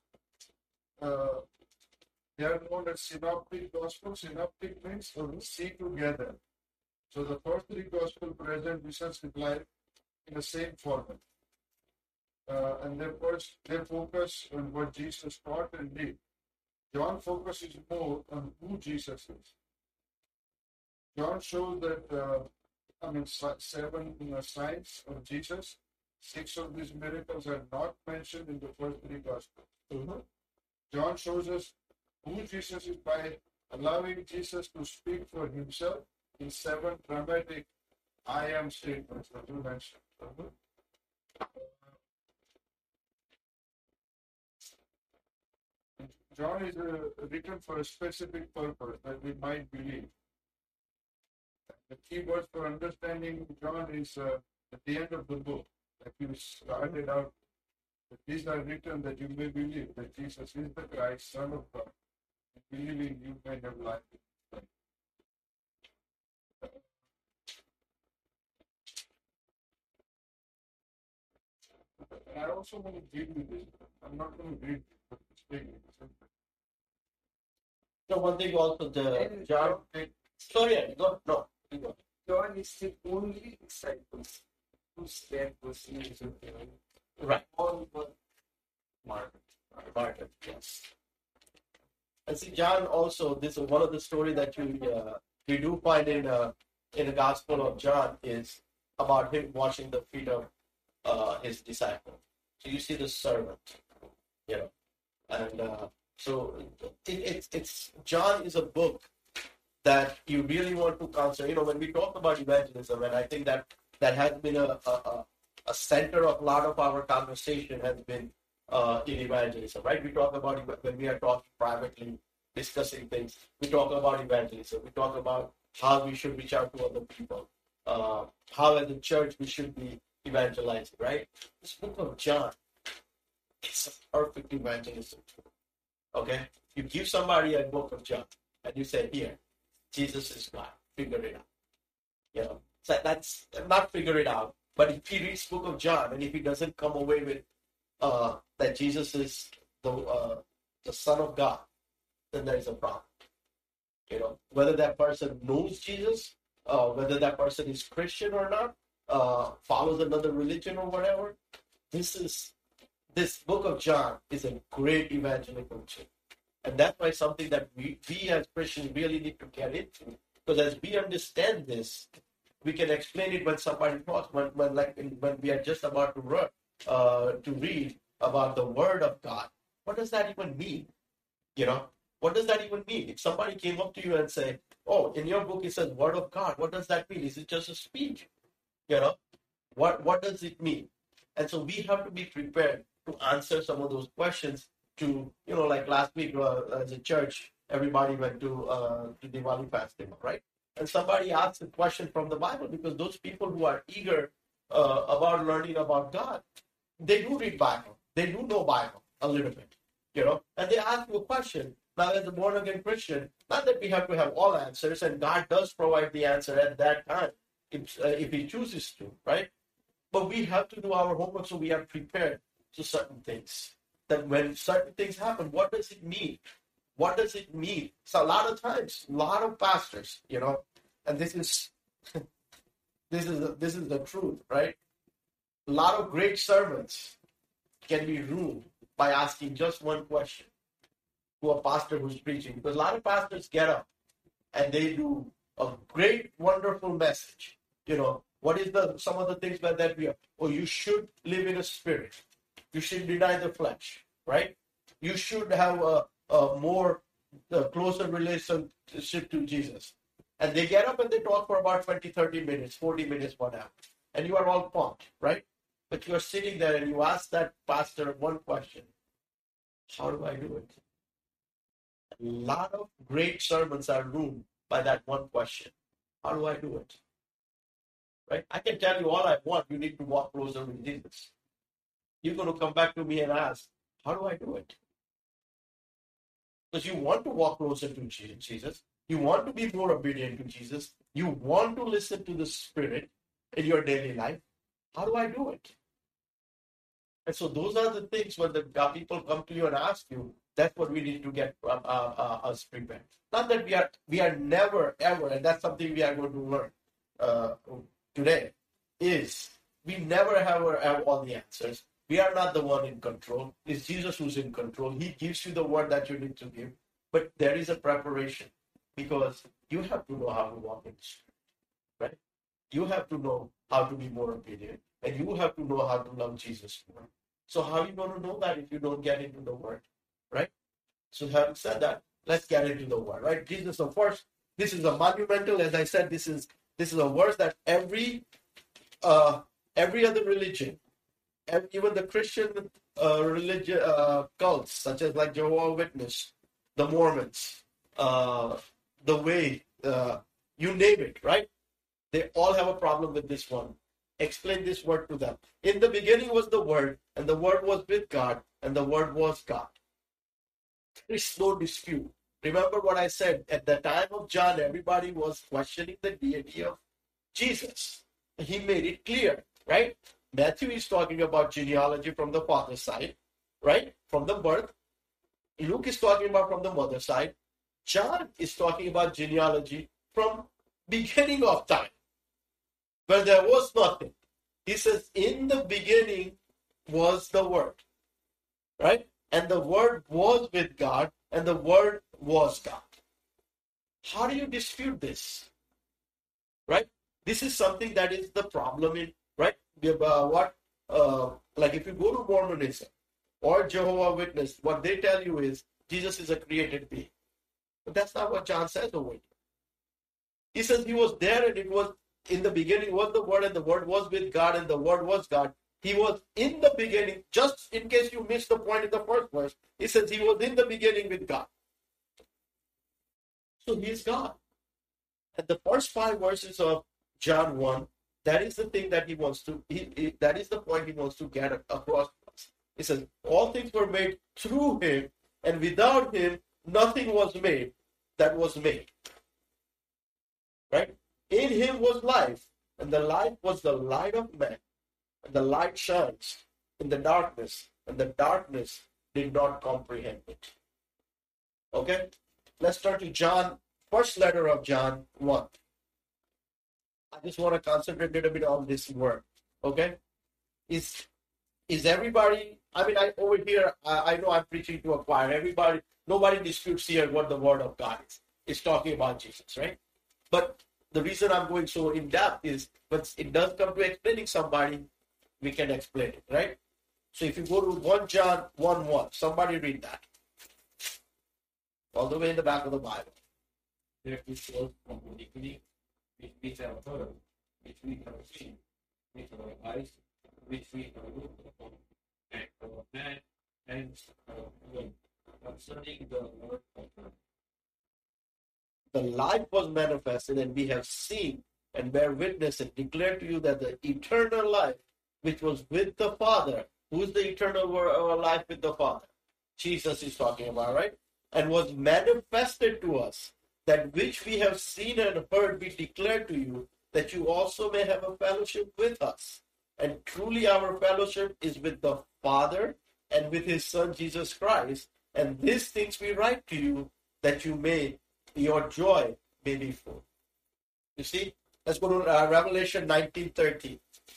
they are known as synoptic gospels. Synoptic means see together. So the first 3 gospels present Jesus' life in the same format. And they focus on what Jesus taught and did. John focuses more on who Jesus is. John shows that, 7 signs of Jesus. 6 of these miracles are not mentioned in the first 3 Gospels. John shows us who Jesus is by allowing Jesus to speak for himself in 7 dramatic I am statements that you mentioned. John is written for a specific purpose that we might believe. The key word for understanding John is at the end of the book, like you started out, that these are written that you may believe that Jesus is the Christ, Son of God, and believing you may have life. And I also want to give you this. I'm not going to read it, but it's taken. So one thing also, the John. Sorry, no. John is the only disciples whose death was easy. Right. All were Martyred, yes. And see, John also, this is one of the story that we do find in the Gospel of John is about him washing the feet of his disciple. So you see the servant, and so it's John is a book that you really want to consider. When we talk about evangelism, and I think that has been a center of a lot of our conversation has been in evangelism, right? We talk about when we are talking privately, discussing things. We talk about evangelism. We talk about how we should reach out to other people, how as a church we should be evangelizing, right? This book of John is a perfect evangelism tool. Okay, you give somebody a book of John and you say, "Here, Jesus is God. Figure it out." So that's not figure it out. But if he reads book of John and if he doesn't come away with that Jesus is the Son of God, then there is a problem. Whether that person knows Jesus, whether that person is Christian or not, follows another religion or whatever, this book of John is a great evangelical tool. And that's why something that we as Christians really need to get into. Because as we understand this, we can explain it when somebody talks, when we are just about to read about the Word of God. What does that even mean? What does that even mean? If somebody came up to you and say, "Oh, in your book it says Word of God," what does that mean? Is it just a speech? What does it mean? And so we have to be prepared to answer some of those questions. Like last week as a church, everybody went to Diwali festival, right? And somebody asked a question from the Bible, because those people who are eager about learning about God, they do read Bible. They do know Bible a little bit, and they ask you a question. Now, as a born-again Christian, not that we have to have all answers, and God does provide the answer at that time if he chooses to, right? But we have to do our homework so we are prepared to certain things. That when certain things happen, what does it mean? What does it mean? So a lot of times, a lot of pastors, and this is the truth, right? A lot of great sermons can be ruined by asking just one question to a pastor who's preaching. Because a lot of pastors get up and they do a great, wonderful message. What is some of the things that we are? Oh, you should live in a spirit. You should deny the flesh, right? You should have a more closer relationship to Jesus. And they get up and they talk for about 20, 30 minutes, 40 minutes, whatever. And you are all pumped, right? But you are sitting there and you ask that pastor one question. How do I do it? A lot of great sermons are ruined by that one question. How do I do it? Right? I can tell you all I want. You need to walk closer with Jesus. You're going to come back to me and ask, how do I do it? Because you want to walk closer to Jesus. You want to be more obedient to Jesus. You want to listen to the Spirit in your daily life. How do I do it? And so those are the things when the people come to you and ask you, that's what we need to get us prepared. Not that we are never, ever, and that's something we are going to learn today, is we never have all the answers. We are not the one in control. It's Jesus who's in control. He gives you the word that you need to give. But there is a preparation, because you have to know how to walk in the Spirit, right? You have to know how to be more obedient, and you have to know how to love Jesus more. So how are you going to know that if you don't get into the Word, right? So having said that, let's get into the Word, right? Jesus, of course, this is a monumental, as I said, this is a verse that every other religion, even the Christian religion cults, such as like Jehovah's Witness, the Mormons, the Way, you name it, right? They all have a problem with this one. explain this word to them. In the beginning was the Word, and the Word was with God, and the Word was God. There is no dispute. Remember what I said, at the time of John, everybody was questioning the deity of Jesus. He made it clear, right? Matthew is talking about genealogy from the father's side, right? From the birth. Luke is talking about from the mother's side. John is talking about genealogy from beginning of time, where there was nothing. He says, in the beginning was the Word, right? And the Word was with God, and the Word was God. How do you dispute this? Right? This is something that is the problem in, right? Like if you go to Mormonism or Jehovah's Witness, what they tell you is Jesus is a created being. But that's not what John says over here. He says he was there, and it was in the beginning was the Word, and the Word was with God, and the Word was God. He was in the beginning, just in case you missed the point in the first verse, he says he was in the beginning with God. So he is God. And the first 5 verses of John 1, that is the thing that he wants to, that is the point he wants to get across to us. He says, all things were made through him, and without him, nothing was made that was made. Right? In him was life, and the life was the light of man. And the light shines in the darkness, and the darkness did not comprehend it. Okay? Let's turn to John, first letter of John 1. I just want to concentrate a little bit on this word. Okay? Is everybody, I mean, over here, I know I'm preaching to a choir. Nobody disputes here what the Word of God is. It's talking about Jesus, right? But the reason I'm going so in depth is, when it does come to explaining somebody, we can explain it, right? So if you go to 1 John 1:1, somebody read that. All the way in the back of the Bible. There is shows from the beginning, which we have heard, which we have seen, with our eyes, which we have looked upon, and our hand and our womb, concerning the Word of God. The light was manifested, and we have seen and bear witness and declare to you that the eternal life which was with the Father, who is the eternal life with the Father? Jesus is talking about, right? And was manifested to us, that which we have seen and heard we declare to you, that you also may have a fellowship with us. And truly our fellowship is with the Father and with his Son Jesus Christ. And these things we write to you, that your joy may be full. You see? Let's go to Revelation 19:13.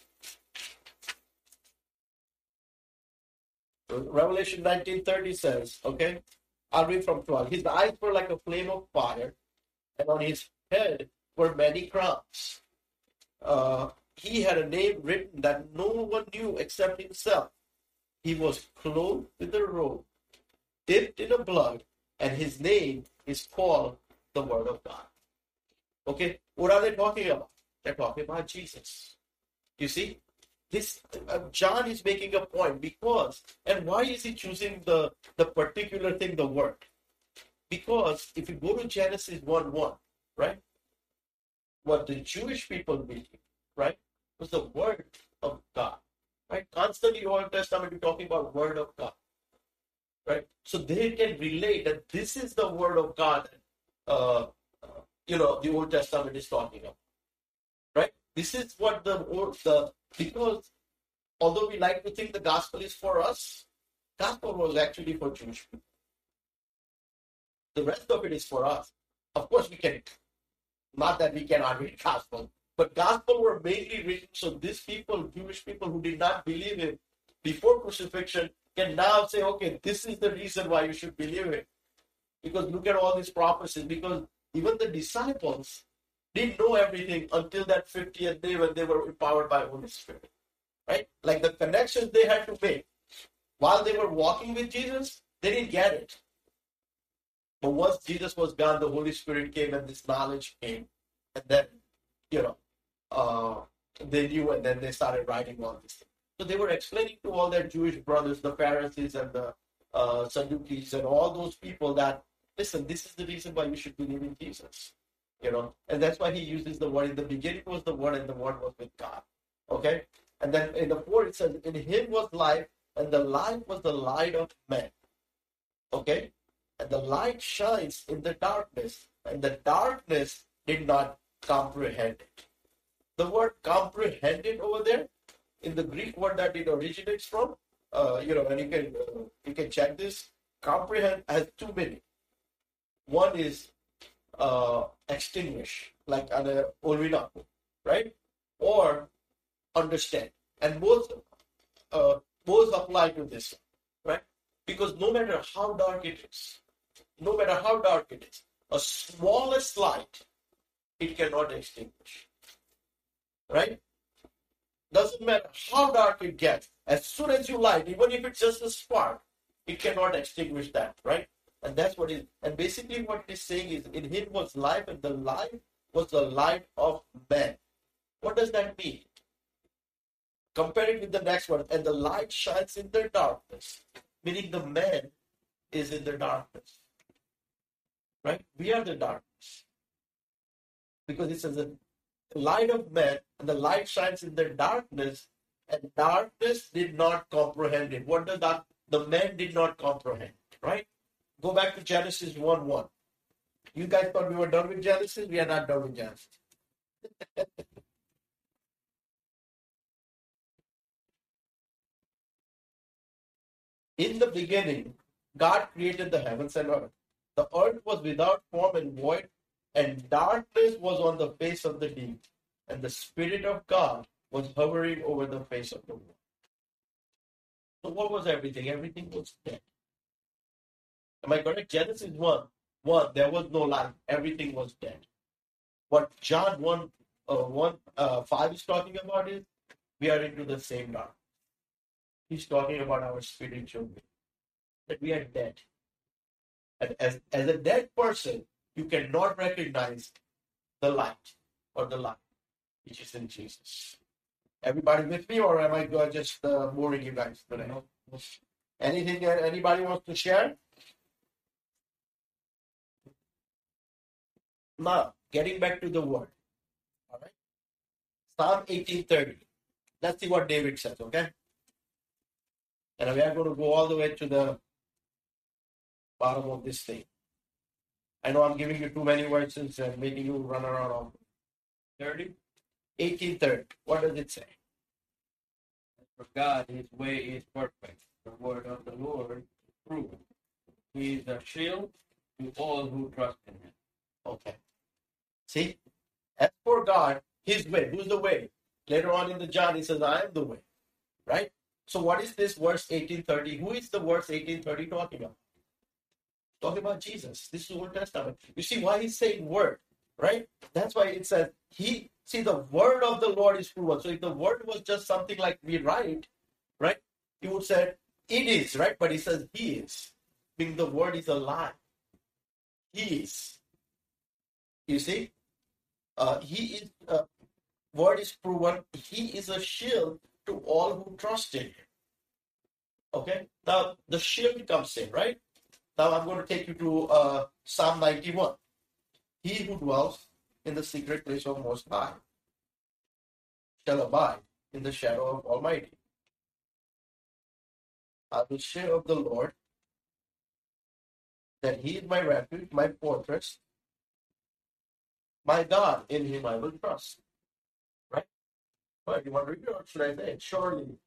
Revelation 19:30 says, okay, I'll read from 12. His eyes were like a flame of fire, and on his head were many crowns. He had a name written that no one knew except himself. He was clothed with a robe, dipped in a blood, and his name is called the Word of God. Okay, what are they talking about? They're talking about Jesus. You see? This John is making a point because, and why is he choosing the particular thing, the word? Because if you go to Genesis 1:1, right, what the Jewish people believe, right, was the Word of God, right? Constantly in the Old Testament you're talking about Word of God, right? So they can relate that this is the Word of God. The Old Testament is talking about, right? This is what because although we like to think the gospel is for us, gospel was actually for Jewish people. The rest of it is for us. Of course, not that we cannot read gospel, but gospel were mainly written so these people, Jewish people who did not believe it before crucifixion, can now say, okay, this is the reason why you should believe it. Because look at all these prophecies, because even the disciples didn't know everything until that 50th day when they were empowered by Holy Spirit, right? Like the connections they had to make while they were walking with Jesus, they didn't get it. But once Jesus was gone, the Holy Spirit came and this knowledge came. And then, they knew, and then they started writing all these things. So they were explaining to all their Jewish brothers, the Pharisees and the Sadducees and all those people that, listen, this is the reason why you should believe in Jesus. And that's why he uses the word. In the beginning was the Word, and the Word was with God. Okay? And then in the 4 it says, in him was life, and the life was the light of men. Okay? And the light shines in the darkness, and the darkness did not comprehend it. The word comprehended over there, in the Greek word that it originates from, and you can check this. Comprehend has two meanings. One is extinguish, like olvinaku, right? Or understand, and both apply to this, right? Because no matter how dark it is, a smallest light, it cannot extinguish, right? Doesn't matter how dark it gets, as soon as you light, even if it's just a spark, it cannot extinguish that, right? And that's what it is. And basically what it is saying is, in him was life, and the life was the light of man. What does that mean? Compare it with the next one. And the light shines in the darkness, meaning the man is in the darkness, right? We are the darkness. Because it says the light of man, and the light shines in the darkness, and darkness did not comprehend it. What does that? The man did not comprehend, right? Go back to Genesis 1:1. You guys thought we were done with Genesis? We are not done with Genesis. In the beginning, God created the heavens and earth. The earth was without form and void, and darkness was on the face of the deep, and the Spirit of God was hovering over the face of the waters. So what was everything? Everything was dead. Am I correct? Genesis 1, there was no life. Everything was dead. What John 5 is talking about is, we are into the same dark. He's talking about our spiritual being, that we are dead. And as a dead person, you cannot recognize the light or the light which is in Jesus. Everybody with me, or am I just boring you guys today? Anything that anybody wants to share? Now, getting back to the word. All right. Psalm 18:30. Let's see what David says, okay? And we are going to go all the way to the bottom of this thing. I know I'm giving you too many verses and making you run around on 30. 18:30. What does it say? For God, his way is perfect. The word of the Lord is true. He is a shield to all who trust in him. Okay. See? As for God, his way. Who's the way? Later on in the John, he says, I am the way. Right? So what is this verse 18:30? Who is the verse 18:30 talking about? Talking about Jesus. This is Old Testament. You see why he's saying word, right? That's why it says the word of the Lord is proven. So if the word was just something like we write, right? He would say it is, right? But he says he is. Meaning the word is alive. He is. You see? He is word is proven. He is a shield to all who trust in him. Okay? Now the shield comes in, right? Now I'm going to take you to Psalm 91. He who dwells in the secret place of Most High shall abide in the shadow of Almighty. I will say of the Lord that he is my refuge, my fortress, my God, in him I will trust. Right? Well, you want to read it, or should I say it? Surely.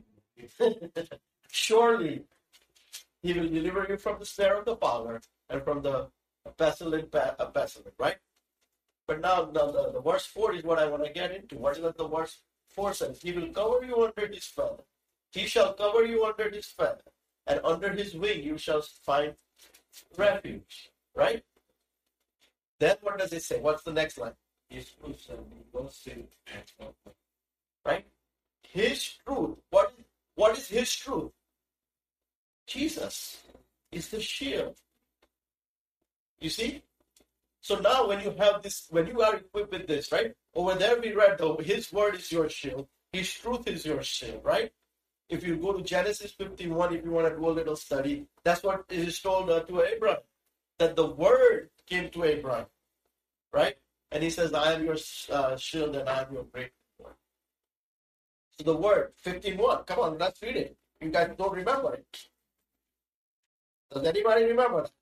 Surely he will deliver you from the snare of the fowler and from the pestilent, right? But now the verse 4 is what I want to get into. What is the verse 4 says? He will cover you under his feather. He shall cover you under his feather, and under his wing you shall find refuge. Right? Then what does it say? What's the next line? His truth shall be both safe and comfort. Right? His truth. What is his truth? Jesus is the shield. You see? So now when you have this, when you are equipped with this, right? Over there we read, though, his word is your shield. His truth is your shield, right? If you go to Genesis 51, if you want to do a little study, that's what is told to Abraham. That the word came to Abraham, right? And he says, I am your shield and I am your great reward. So the word 15:1. Come on, let's read it. You guys don't remember it. Does anybody remember that?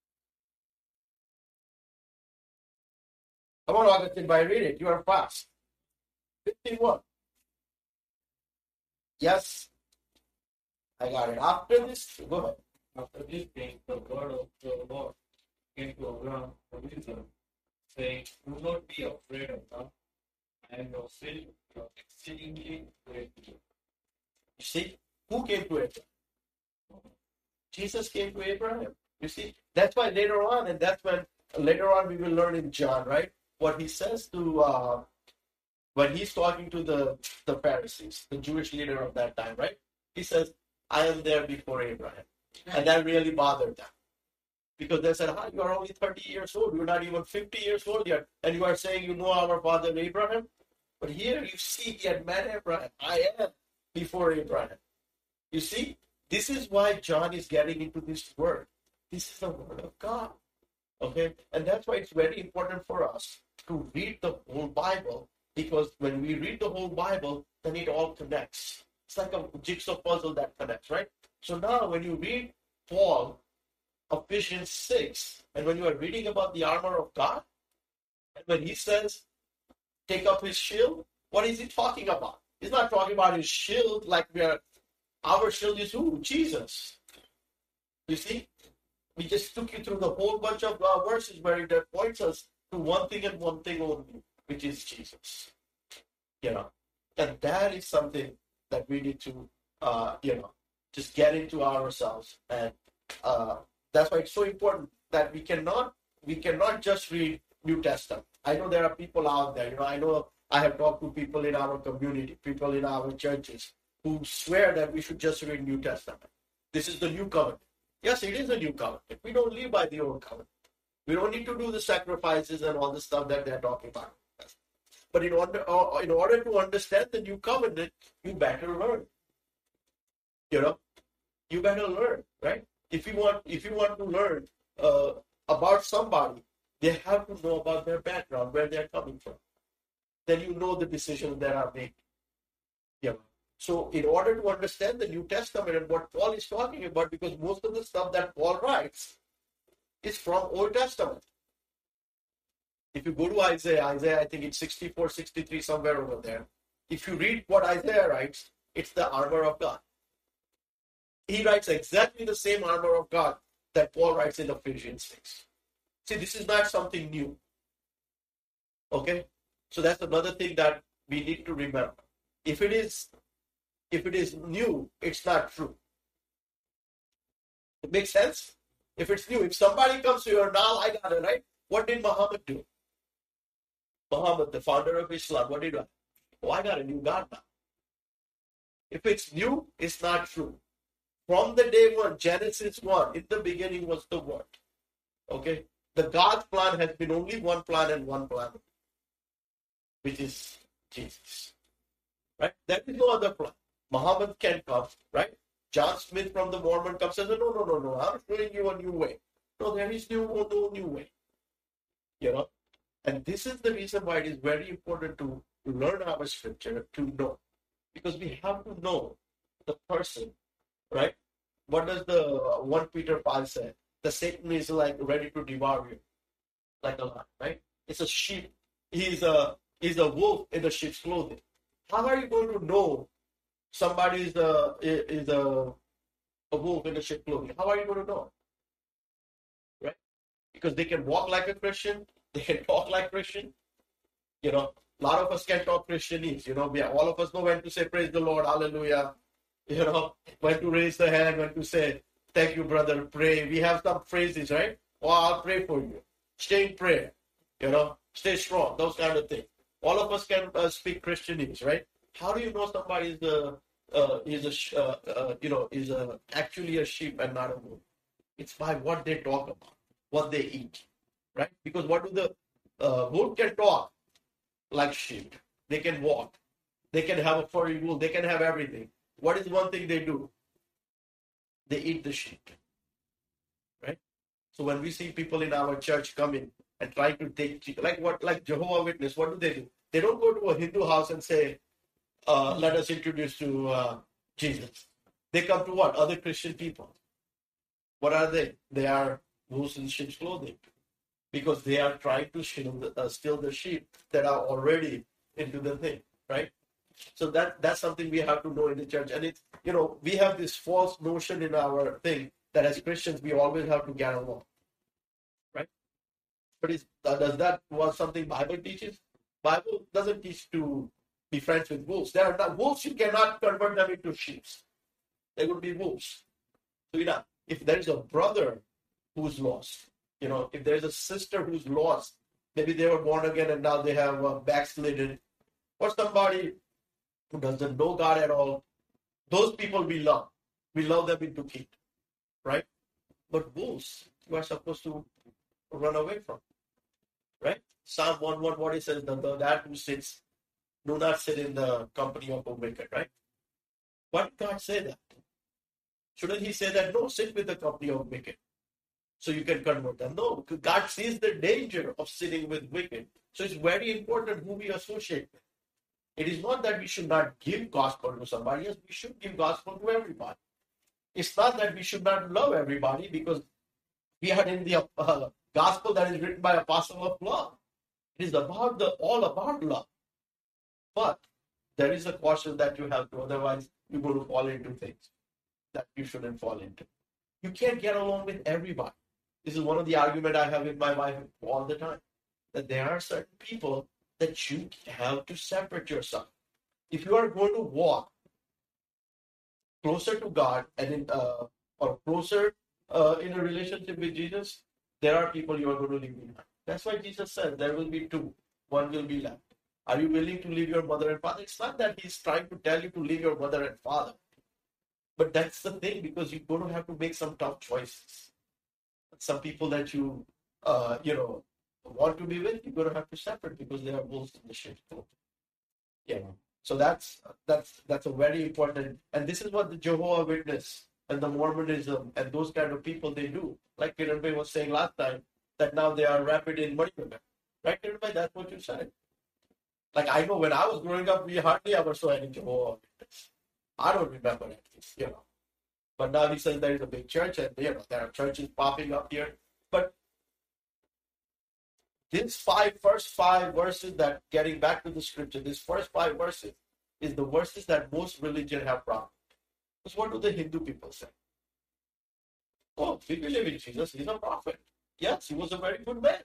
Come on, Augustine, by read it. You are fast. 15:1. Yes, I got it. After this, go ahead. After this thing, the word of the Lord came to Abraham from wisdom, saying, do not be afraid of them. I am your sin, your exceedingly great. You see, who came to Abraham? Jesus came to Abraham. You see, that's why later on, and that's when later on we will learn in John, right? What he says to when he's talking to the Pharisees, the Jewish leader of that time, right? He says, I am there before Abraham. And that really bothered them. Because they said, you are only 30 years old. You're not even 50 years old yet. And you are saying you know our father Abraham? But here you see he had met Abraham. I am before Abraham. You see, this is why John is getting into this word. This is the word of God. Okay? And that's why it's very important for us to read the whole Bible. Because when we read the whole Bible, then it all connects. It's like a jigsaw puzzle that connects, right? So now when you read Paul, Ephesians 6, and when you are reading about the armor of God, and when he says, take up his shield, what is he talking about? He's not talking about his shield like our shield is who? Jesus. You see? We just took you through the whole bunch of verses where it points us to one thing and one thing only, which is Jesus. And that is something that we need to, just get into ourselves. And that's why it's so important that we cannot just read New Testament. I know there are people out there, I know I have talked to people in our community, people in our churches who swear that we should just read New Testament. This is the new covenant. Yes, it is a new covenant. We don't live by the old covenant. We don't need to do the sacrifices and all the stuff that they're talking about. But in order to understand the new covenant, you better learn. You better learn, right? If you want to learn about somebody, they have to know about their background, where they're coming from. Then you know the decisions that are made. So in order to understand the New Testament and what Paul is talking about, because most of the stuff that Paul writes is from Old Testament. If you go to Isaiah, I think it's 64, 63, somewhere over there. If you read what Isaiah writes, it's the armor of God. He writes exactly the same armor of God that Paul writes in Ephesians 6. See, this is not something new. Okay? So that's another thing that we need to remember. If it is new, it's not true. It makes sense? If it's new, if somebody comes to you, now I got it, right? What did Muhammad do? Muhammad, the founder of Islam, what did he do? Oh, I got a new God now. If it's new, it's not true. From the day one, Genesis 1, in the beginning was the Word. Okay? The God's plan has been only one plan and one plan, which is Jesus. Right? There is no other plan. Muhammad can come, right? John Smith from the Mormon comes and says, no, I'm showing you a new way. No, there is no new way. And this is the reason why it is very important to learn our scripture, to know. Because we have to know the person, right? What does the 1 Peter 5 say? The Satan is like ready to devour you, like a lion, right? It's a sheep. He's a wolf in the sheep's clothing. How are you going to know somebody is a wolf in the sheep's clothing? How are you going to know? Right? Because they can walk like a Christian. They can talk like Christian. A lot of us can talk Christianese. All of us know when to say praise the Lord, hallelujah. When to raise the hand, when to say thank you, brother, pray. We have some phrases, right? Oh, I'll pray for you. Stay in prayer. Stay strong. Those kind of things. All of us can speak Christianese, right? How do you know somebody is actually a sheep and not a wolf? It's by what they talk about, what they eat. Right? Because what do the wolf can talk like sheep. They can walk. They can have a furry wool. They can have everything. What is one thing they do? They eat the sheep. Right? So when we see people in our church coming and trying to take, like Jehovah's Witness, what do? They don't go to a Hindu house and say, let us introduce to Jesus. They come to what? Other Christian people. What are they? They are wolves in sheep's clothing because they are trying to steal the sheep that are already into the thing, right? So that's something we have to know in the church. And it's, we have this false notion in our thing that as Christians, we always have to get along, right? But does that was something Bible teaches? Bible doesn't teach to be friends with wolves. There are not wolves, you cannot convert them into sheep. They would be wolves. So, if there is a brother who's lost, if there's a sister who's lost, maybe they were born again and now they have backslidden, or somebody who doesn't know God at all, those people we love. We love them into kingdom, right? But wolves, you are supposed to run away from, right? Psalm 1:1, what it says, that who sits, do not sit in the company of the wicked, right? Why did God say that? Shouldn't he say that, no, sit with the company of wicked, so you can convert them? No, God sees the danger of sitting with wicked. So it's very important who we associate with. It is not that we should not give gospel to somebody else. We should give gospel to everybody. It's not that we should not love everybody, because we are in the gospel that is written by apostle of love. It is all about love. But there is a caution that you have to, otherwise you're going to fall into things that you shouldn't fall into. You can't get along with everybody. This is one of the arguments I have with my wife all the time, that there are certain people that you have to separate yourself. If you are going to walk closer to God and or closer in a relationship with Jesus, there are people you are going to leave behind. That's why Jesus said there will be two, one will be left. Are you willing to leave your mother and father? It's not that he's trying to tell you to leave your mother and father, but that's the thing, because you're going to have to make some tough choices. Some people that you want to be with, you're going to have to separate because they are wolves in the sheep's clothing. Yeah. So that's a very important, and this is what the Jehovah Witness and the Mormonism and those kind of people, they do. Like Kiran Bhai was saying last time, that now they are rapid in money movement. Right, Kiran Bhai? That's what you said. Like, I know when I was growing up, we hardly ever saw any Jehovah Witness. I don't remember at least, But now he says there is a big church, and there are churches popping up here. But these first five verses, that getting back to the scripture, these first 5 verses is the verses that most religions have problem. Because what do the Hindu people say? Oh, we believe in Jesus, he's a prophet. Yes, he was a very good man.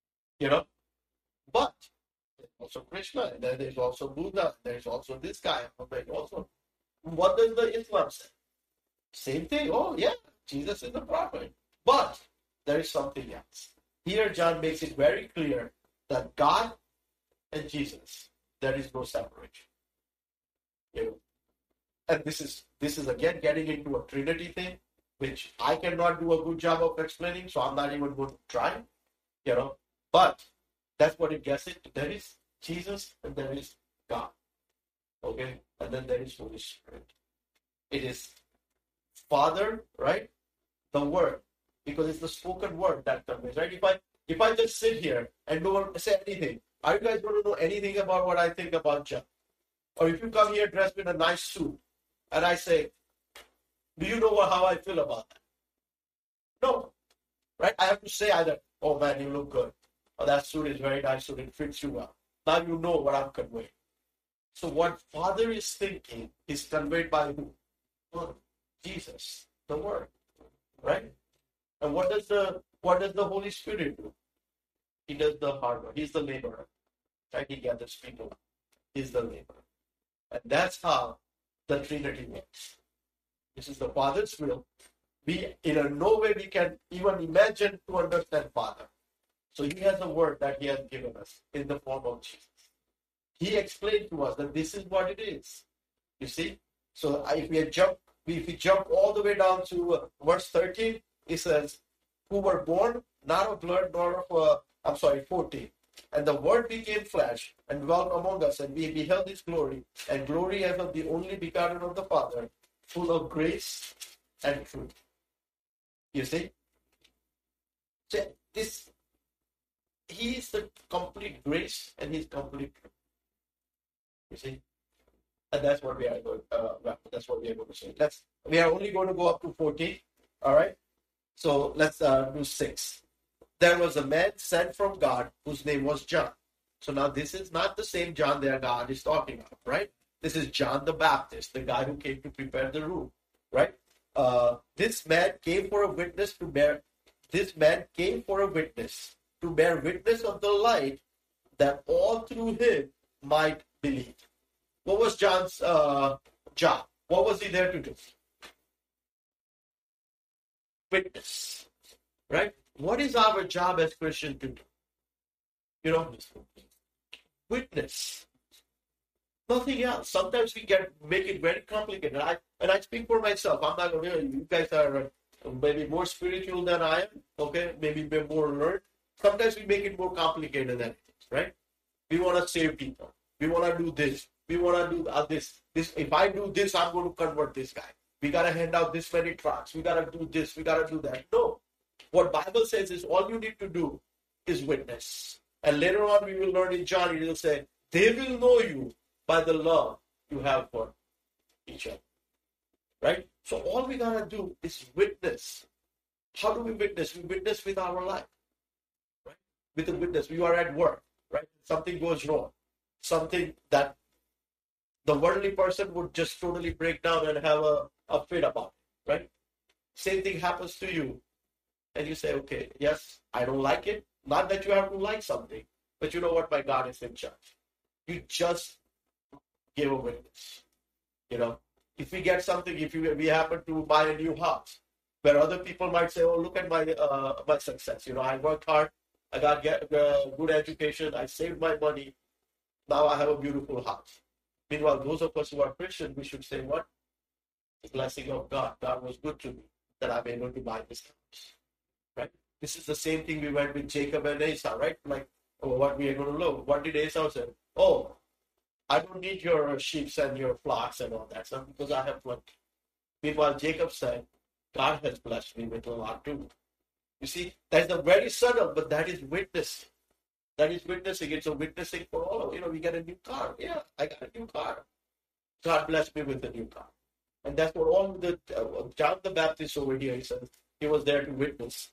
But there's also Krishna, and then there's also Buddha, there's also this guy, there's also. What does the Islam say? Same thing. Oh, yeah, Jesus is a prophet. But there is something else. Here, John makes it very clear that God and Jesus, there is no separation. And this is again getting into a Trinity thing, which I cannot do a good job of explaining, so I'm not even going to try. But that's what it gets into. There is Jesus and there is God. Okay? And then there is Holy Spirit. It is Father, right? The Word. Because it's the spoken word that conveys, right? If I just sit here and don't say anything, are you guys going to know anything about what I think about John? Or if you come here dressed in a nice suit, and I say, do you know how I feel about that? No. Right? I have to say either, oh man, you look good. Or that suit is very nice, so it fits you well. Now you know what I'm conveying. So what Father is thinking is conveyed by who? Well, Jesus, the Word. Right? And what does the Holy Spirit do? He does the hard work. He's the laborer. Right? He gathers people. He's the laborer. And that's how the Trinity works. This is the Father's will. We, in no way we can even imagine to understand Father. So he has a word that he has given us in the form of Jesus. He explained to us that this is what it is. You see? So if we jump all the way down to verse 13, it says, who were born not of blood nor of, 14. And the Word became flesh and dwelt among us, and we beheld his glory, and glory as of the only begotten of the Father, full of grace and truth. You see? So he is the complete grace and he's complete truth. You see? And that's what we are going. That's what we are going to say. We are only going to go up to 14. All right. So let's do 6. There was a man sent from God whose name was John. So now this is not the same John that God is talking about, right? This is John the Baptist, the guy who came to prepare the room, right? This man came for a witness to bear. This man came for a witness to bear witness of the light, that all through him might believe. What was John's job? What was he there to do? Witness, right? What is our job as Christians to do? You know, witness. Nothing else. Sometimes we make it very complicated. I speak for myself. I'm not going to. You guys are maybe more spiritual than I am. Okay, maybe more learned. Sometimes we make it more complicated than it is, right? We want to save people. We want to do this. We want to do this. If I do this, I'm going to convert this guy. We got to hand out this many tracts. We got to do this. We got to do that. No. What Bible says is all you need to do is witness. And later on we will learn in John, it will say, they will know you by the love you have for each other. Right? So all we got to do is witness. How do we witness? We witness with our life. Right? With a witness. We are at work. Right? Something goes wrong. Something that the worldly person would just totally break down and have a fit about it. Right? Same thing happens to you. And you say, okay, yes, I don't like it. Not that you have to like something, but you know what? My God is in charge. You just give a witness. You know, if we get something, we happen to buy a new house, where other people might say, oh, look at my success. You know, I worked hard. I got good education. I saved my money. Now I have a beautiful house. Meanwhile, those of us who are Christian, we should say, what? The blessing of God. God was good to me that I'm able to buy this house. Right? This is the same thing we went with Jacob and Esau, right? Like, what we are going to look. What did Esau say? Oh, I don't need your sheep and your flocks and all that stuff because I have plenty. Meanwhile, Jacob said, God has blessed me with a lot too. You see, that's a very subtle, but that is witnessing. That is witnessing. It's a witnessing for all. You know, we get a new car. Yeah, I got a new car. God blessed me with a new car. And that's what all the John the Baptist over here, he says, he was there to witness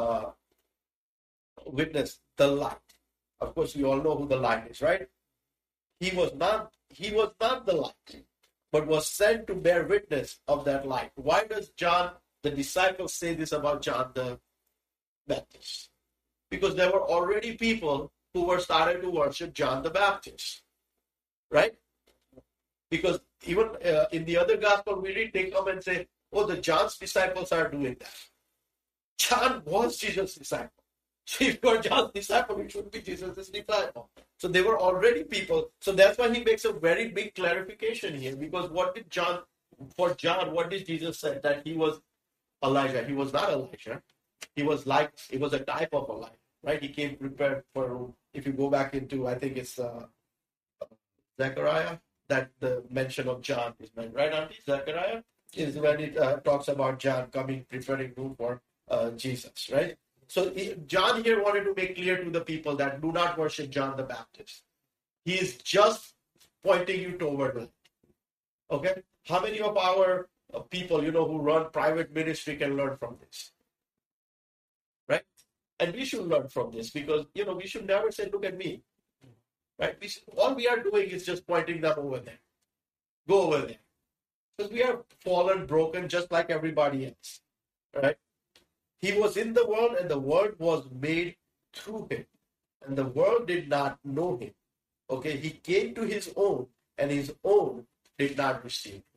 the light. Of course, we all know who the light is, right? He was not the light, but was sent to bear witness of that light. Why does John, the disciples, say this about John the Baptist? Because there were already people who were starting to worship John the Baptist, right? Because even in the other gospel we read, they come and say, oh, the John's disciples are doing that. John was Jesus' disciple. So if you are John's disciple, you should be Jesus' disciple. So they were already people. So that's why he makes a very big clarification here. Because what did Jesus say? That he was Elijah. He was not Elijah. He was a type of Elijah, right? He came prepared for, if you go back into, I think it's Zechariah, that the mention of John is made, right, Auntie? Zechariah is when it talks about John coming, preparing room for Jesus, right? So John here wanted to make clear to the people that do not worship John the Baptist. He is just pointing you toward it. Okay? How many of our people, who run private ministry can learn from this? Right? And we should learn from this because, we should never say, look at me. Right? All we are doing is just pointing them over there. Go over there. Because we are fallen, broken, just like everybody else. Right? He was in the world and the world was made through him. And the world did not know him. Okay, he came to his own and his own did not receive him.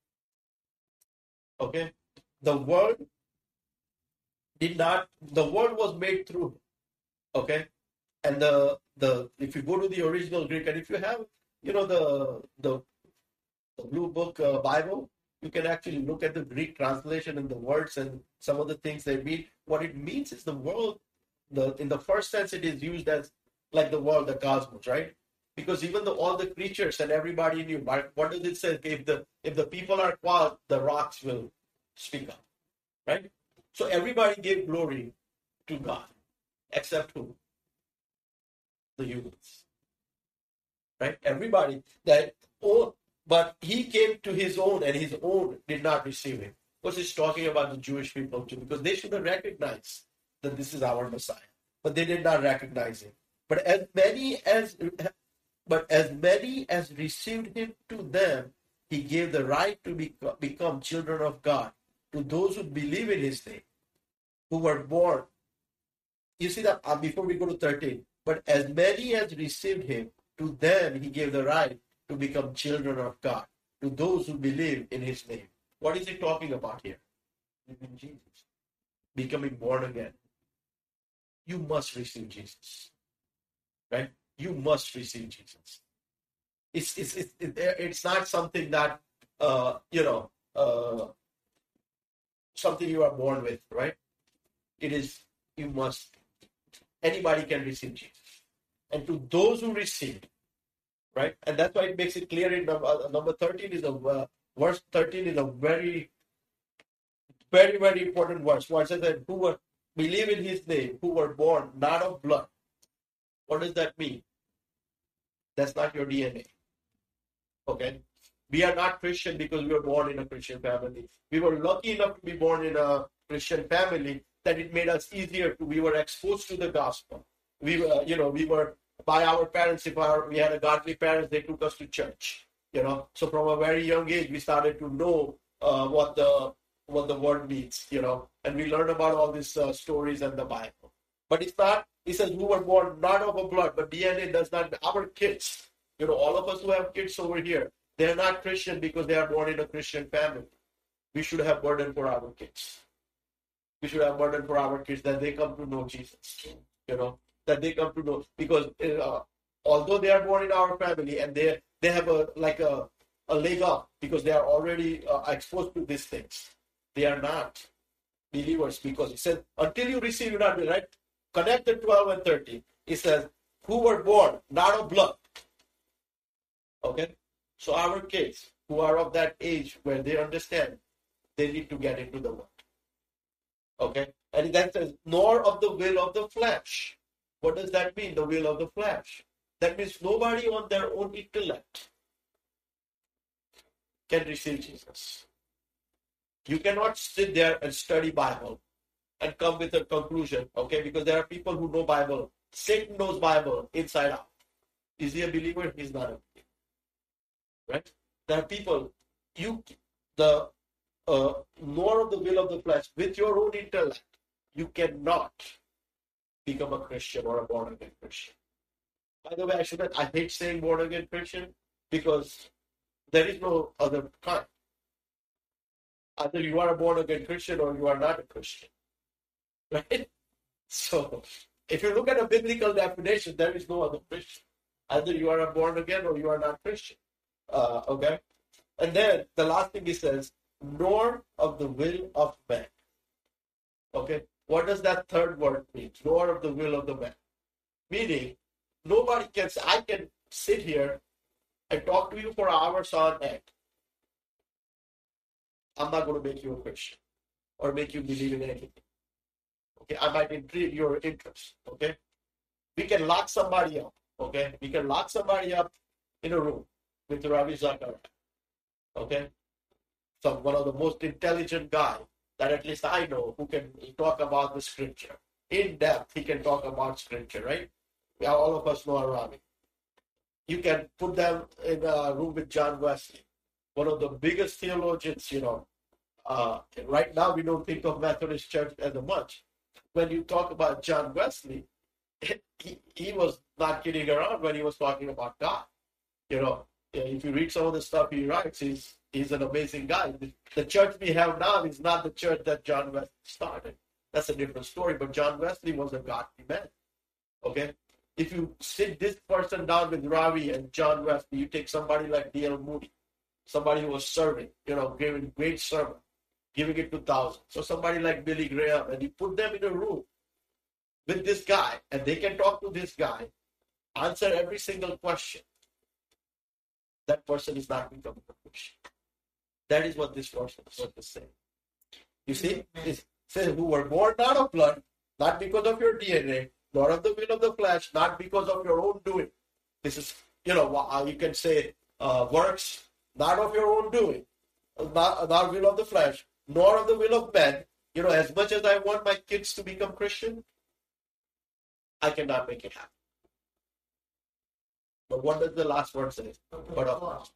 Okay, the world was made through him. Okay, and the if you go to the original Greek, and if you have, the Blue Book Bible, you can actually look at the Greek translation and the words and some of the things they mean. What it means is the world, in the first sense, it is used as like the world, the cosmos, right? Because even all the creatures and everybody knew, what does it say? If the people are quiet, the rocks will speak up, right? So everybody gave glory to God, except who? The humans, right? Everybody But he came to his own, and his own did not receive him. Of course, he's talking about the Jewish people too, because they should have recognized that this is our Messiah, but they did not recognize him. But as many as received him, to them he gave the right to become children of God, to those who believe in his name, who were born. You see that before we go to 13. But as many as received him, to them he gave the right to become children of God, to those who believe in his name. What is he talking about here? in Jesus. Becoming born again. You must receive Jesus. Right? You must receive Jesus. It's not something that, something you are born with, right? It is, you must. Anybody can receive Jesus. And to those who receive, right? And that's why it makes it clear in number 13 is verse 13 is a very, very, very important verse. Where it says that who were believe in his name, who were born not of blood. What does that mean? That's not your DNA. Okay? We are not Christian because we were born in a Christian family. We were lucky enough to be born in a Christian family that it made us easier to, we were exposed to the gospel. We were by our parents, we had a godly parents, they took us to church. So from a very young age, we started to know what the word means, and we learned about all these stories in the Bible. But it's not, it says we were born not of a blood, but DNA does not, our kids, all of us who have kids over here, they're not Christian because they are born in a Christian family. We should have burden for our kids. We should have burden for our kids that they come to know Jesus, that they come to know, because although they are born in our family and they have a leg up because they are already exposed to these things, they are not believers, because it says until you receive, you not be right. Connect the 12 and 13. It says who were born not of blood. Okay, so our kids who are of that age where they understand, they need to get into the word. Okay, and that says nor of the will of the flesh. What does that mean, the will of the flesh? That means nobody on their own intellect can receive Jesus. You cannot sit there and study Bible and come with a conclusion, okay? Because there are people who know Bible. Satan knows Bible inside out. Is he a believer? He's not a believer. Right? There are people, nor of the will of the flesh, with your own intellect, you cannot become a Christian or a born-again Christian. By the way, I hate saying born-again Christian because there is no other kind. Either you are a born-again Christian or you are not a Christian. Right? So, if you look at a biblical definition, there is no other Christian. Either you are a born-again or you are not Christian. Okay? And then, the last thing he says, nor of the will of man. Okay? What does that third word mean? Nor of the will of the man. Meaning, nobody can say, I can sit here and talk to you for hours on end. I'm not going to make you a Christian or make you believe in anything. Okay, I might intrigue your interest. Okay, we can lock somebody up. Okay, we can lock somebody up in a room with Ravi Zachariah. Okay, one of the most intelligent guy that at least I know who can talk about the scripture in depth. He can talk about scripture, right? Yeah, all of us know Ravi. You can put them in a room with John Wesley, one of the biggest theologians. Right now we don't think of Methodist Church as much. When you talk about John Wesley, he was not kidding around when he was talking about God. If you read some of the stuff he writes, he's an amazing guy. The church we have now is not the church that John Wesley started. That's a different story. But John Wesley was a godly man. Okay? If you sit this person down with Ravi and John Wesley, you take somebody like D.L. Moody, somebody who was serving, giving great sermon, giving it to thousands. So somebody like Billy Graham, and you put them in a room with this guy, and they can talk to this guy, answer every single question. That person is not becoming a Christian. That is what this verse is saying. You see, it says, who were born not of blood, not because of your DNA, nor of the will of the flesh, not because of your own doing. This is, you can say works, not of your own doing, not will of the flesh, nor of the will of men. As much as I want my kids to become Christian, I cannot make it happen. But what does the last word say? But of God.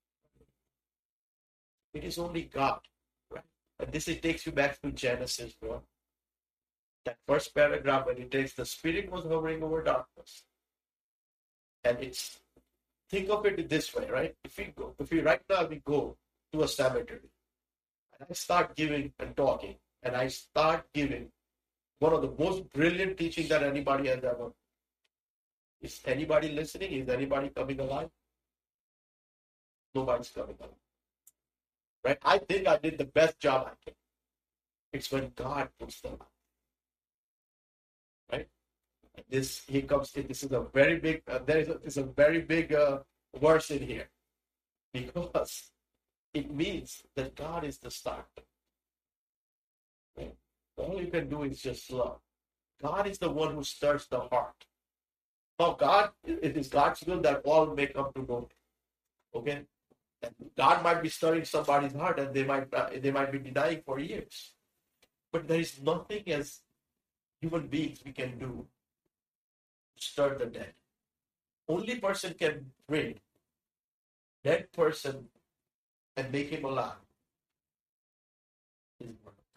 It is only God, right? And this it takes you back to Genesis 1. That first paragraph when it takes the Spirit was hovering over darkness. And think of it this way, right? If we right now we go to a cemetery and I start giving and talking, and I start giving one of the most brilliant teaching that anybody has ever. Is anybody listening? Is anybody coming alive? Nobody's coming alive. Right? I think I did the best job I can. It's when God puts them out. Right? And this is a very big, there's a very big verse in here. Because it means that God is the start. Right? All you can do is just love. God is the one who stirs the heart. Now, it is God's will that all may come to know. Okay? And God might be stirring somebody's heart and they might be denying for years. But there is nothing as human beings we can do to stir the dead. Only person can bring dead person and make him alive is the word of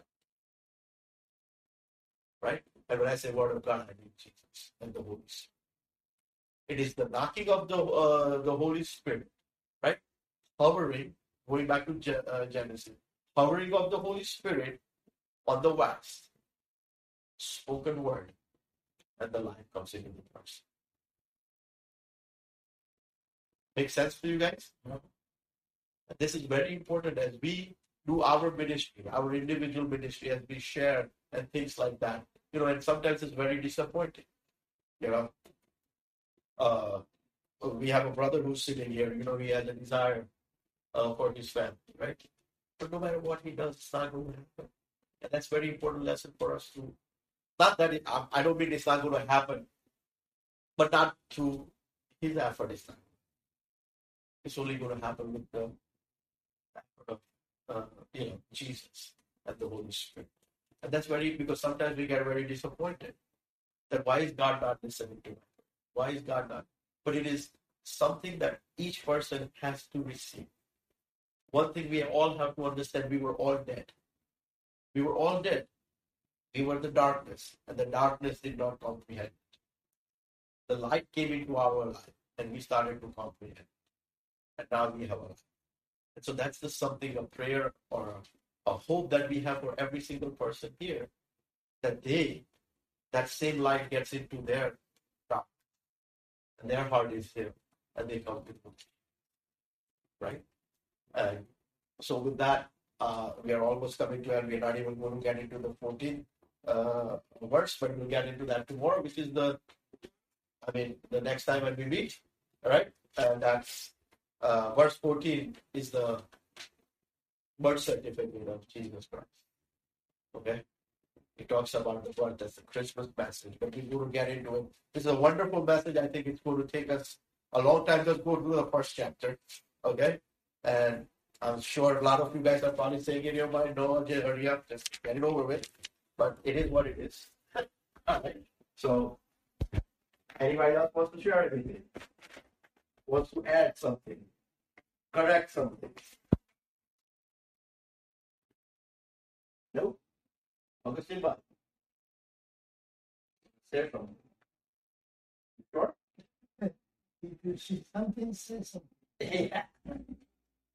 God. Right? And when I say word of God, I mean Jesus and the Holy Spirit. It is the knocking of the Holy Spirit, right? Hovering, going back to Genesis, hovering of the Holy Spirit on the wax, spoken word, and the life comes into the person. Make sense for you guys? This is very important as we do our ministry, our individual ministry, as we share and things like that. And sometimes it's very disappointing. We have a brother who's sitting here. He has a desire for his family, right? But no matter what he does, it's not going to happen. And that's a very important lesson for us to. Not that I don't mean it's not going to happen, but not through his effort. It's only going to happen with the effort of Jesus and the Holy Spirit. And that's because sometimes we get very disappointed. That why is God not listening to us? Why is God not? But it is something that each person has to receive. One thing we all have to understand, we were all dead. We were all dead. We were the darkness, and the darkness did not comprehend it. The light came into our life, and we started to comprehend. And now we have a life. And so that's something, a prayer or a hope that we have for every single person here, that that same light gets into their dark, and their heart is here, and they come to Him. Right? And so with that, we are almost coming to end. We are not even going to get into the 14th verse, but we'll get into that tomorrow, which is the next time when we meet. All right? And that's verse 14 is the birth certificate of Jesus Christ. Okay? It talks about the birth. That's the Christmas message. But we're going to get into it. This is a wonderful message. I think it's going to take us a long time to go through the first chapter. Okay? And I'm sure a lot of you guys are probably saying in your mind, no, just hurry up, just get it over with. But it is what it is. All right. So, anybody else wants to share anything? Wants to add something? Correct something? No? Augustine, but say something. Sure? If you see something, say something. Yeah.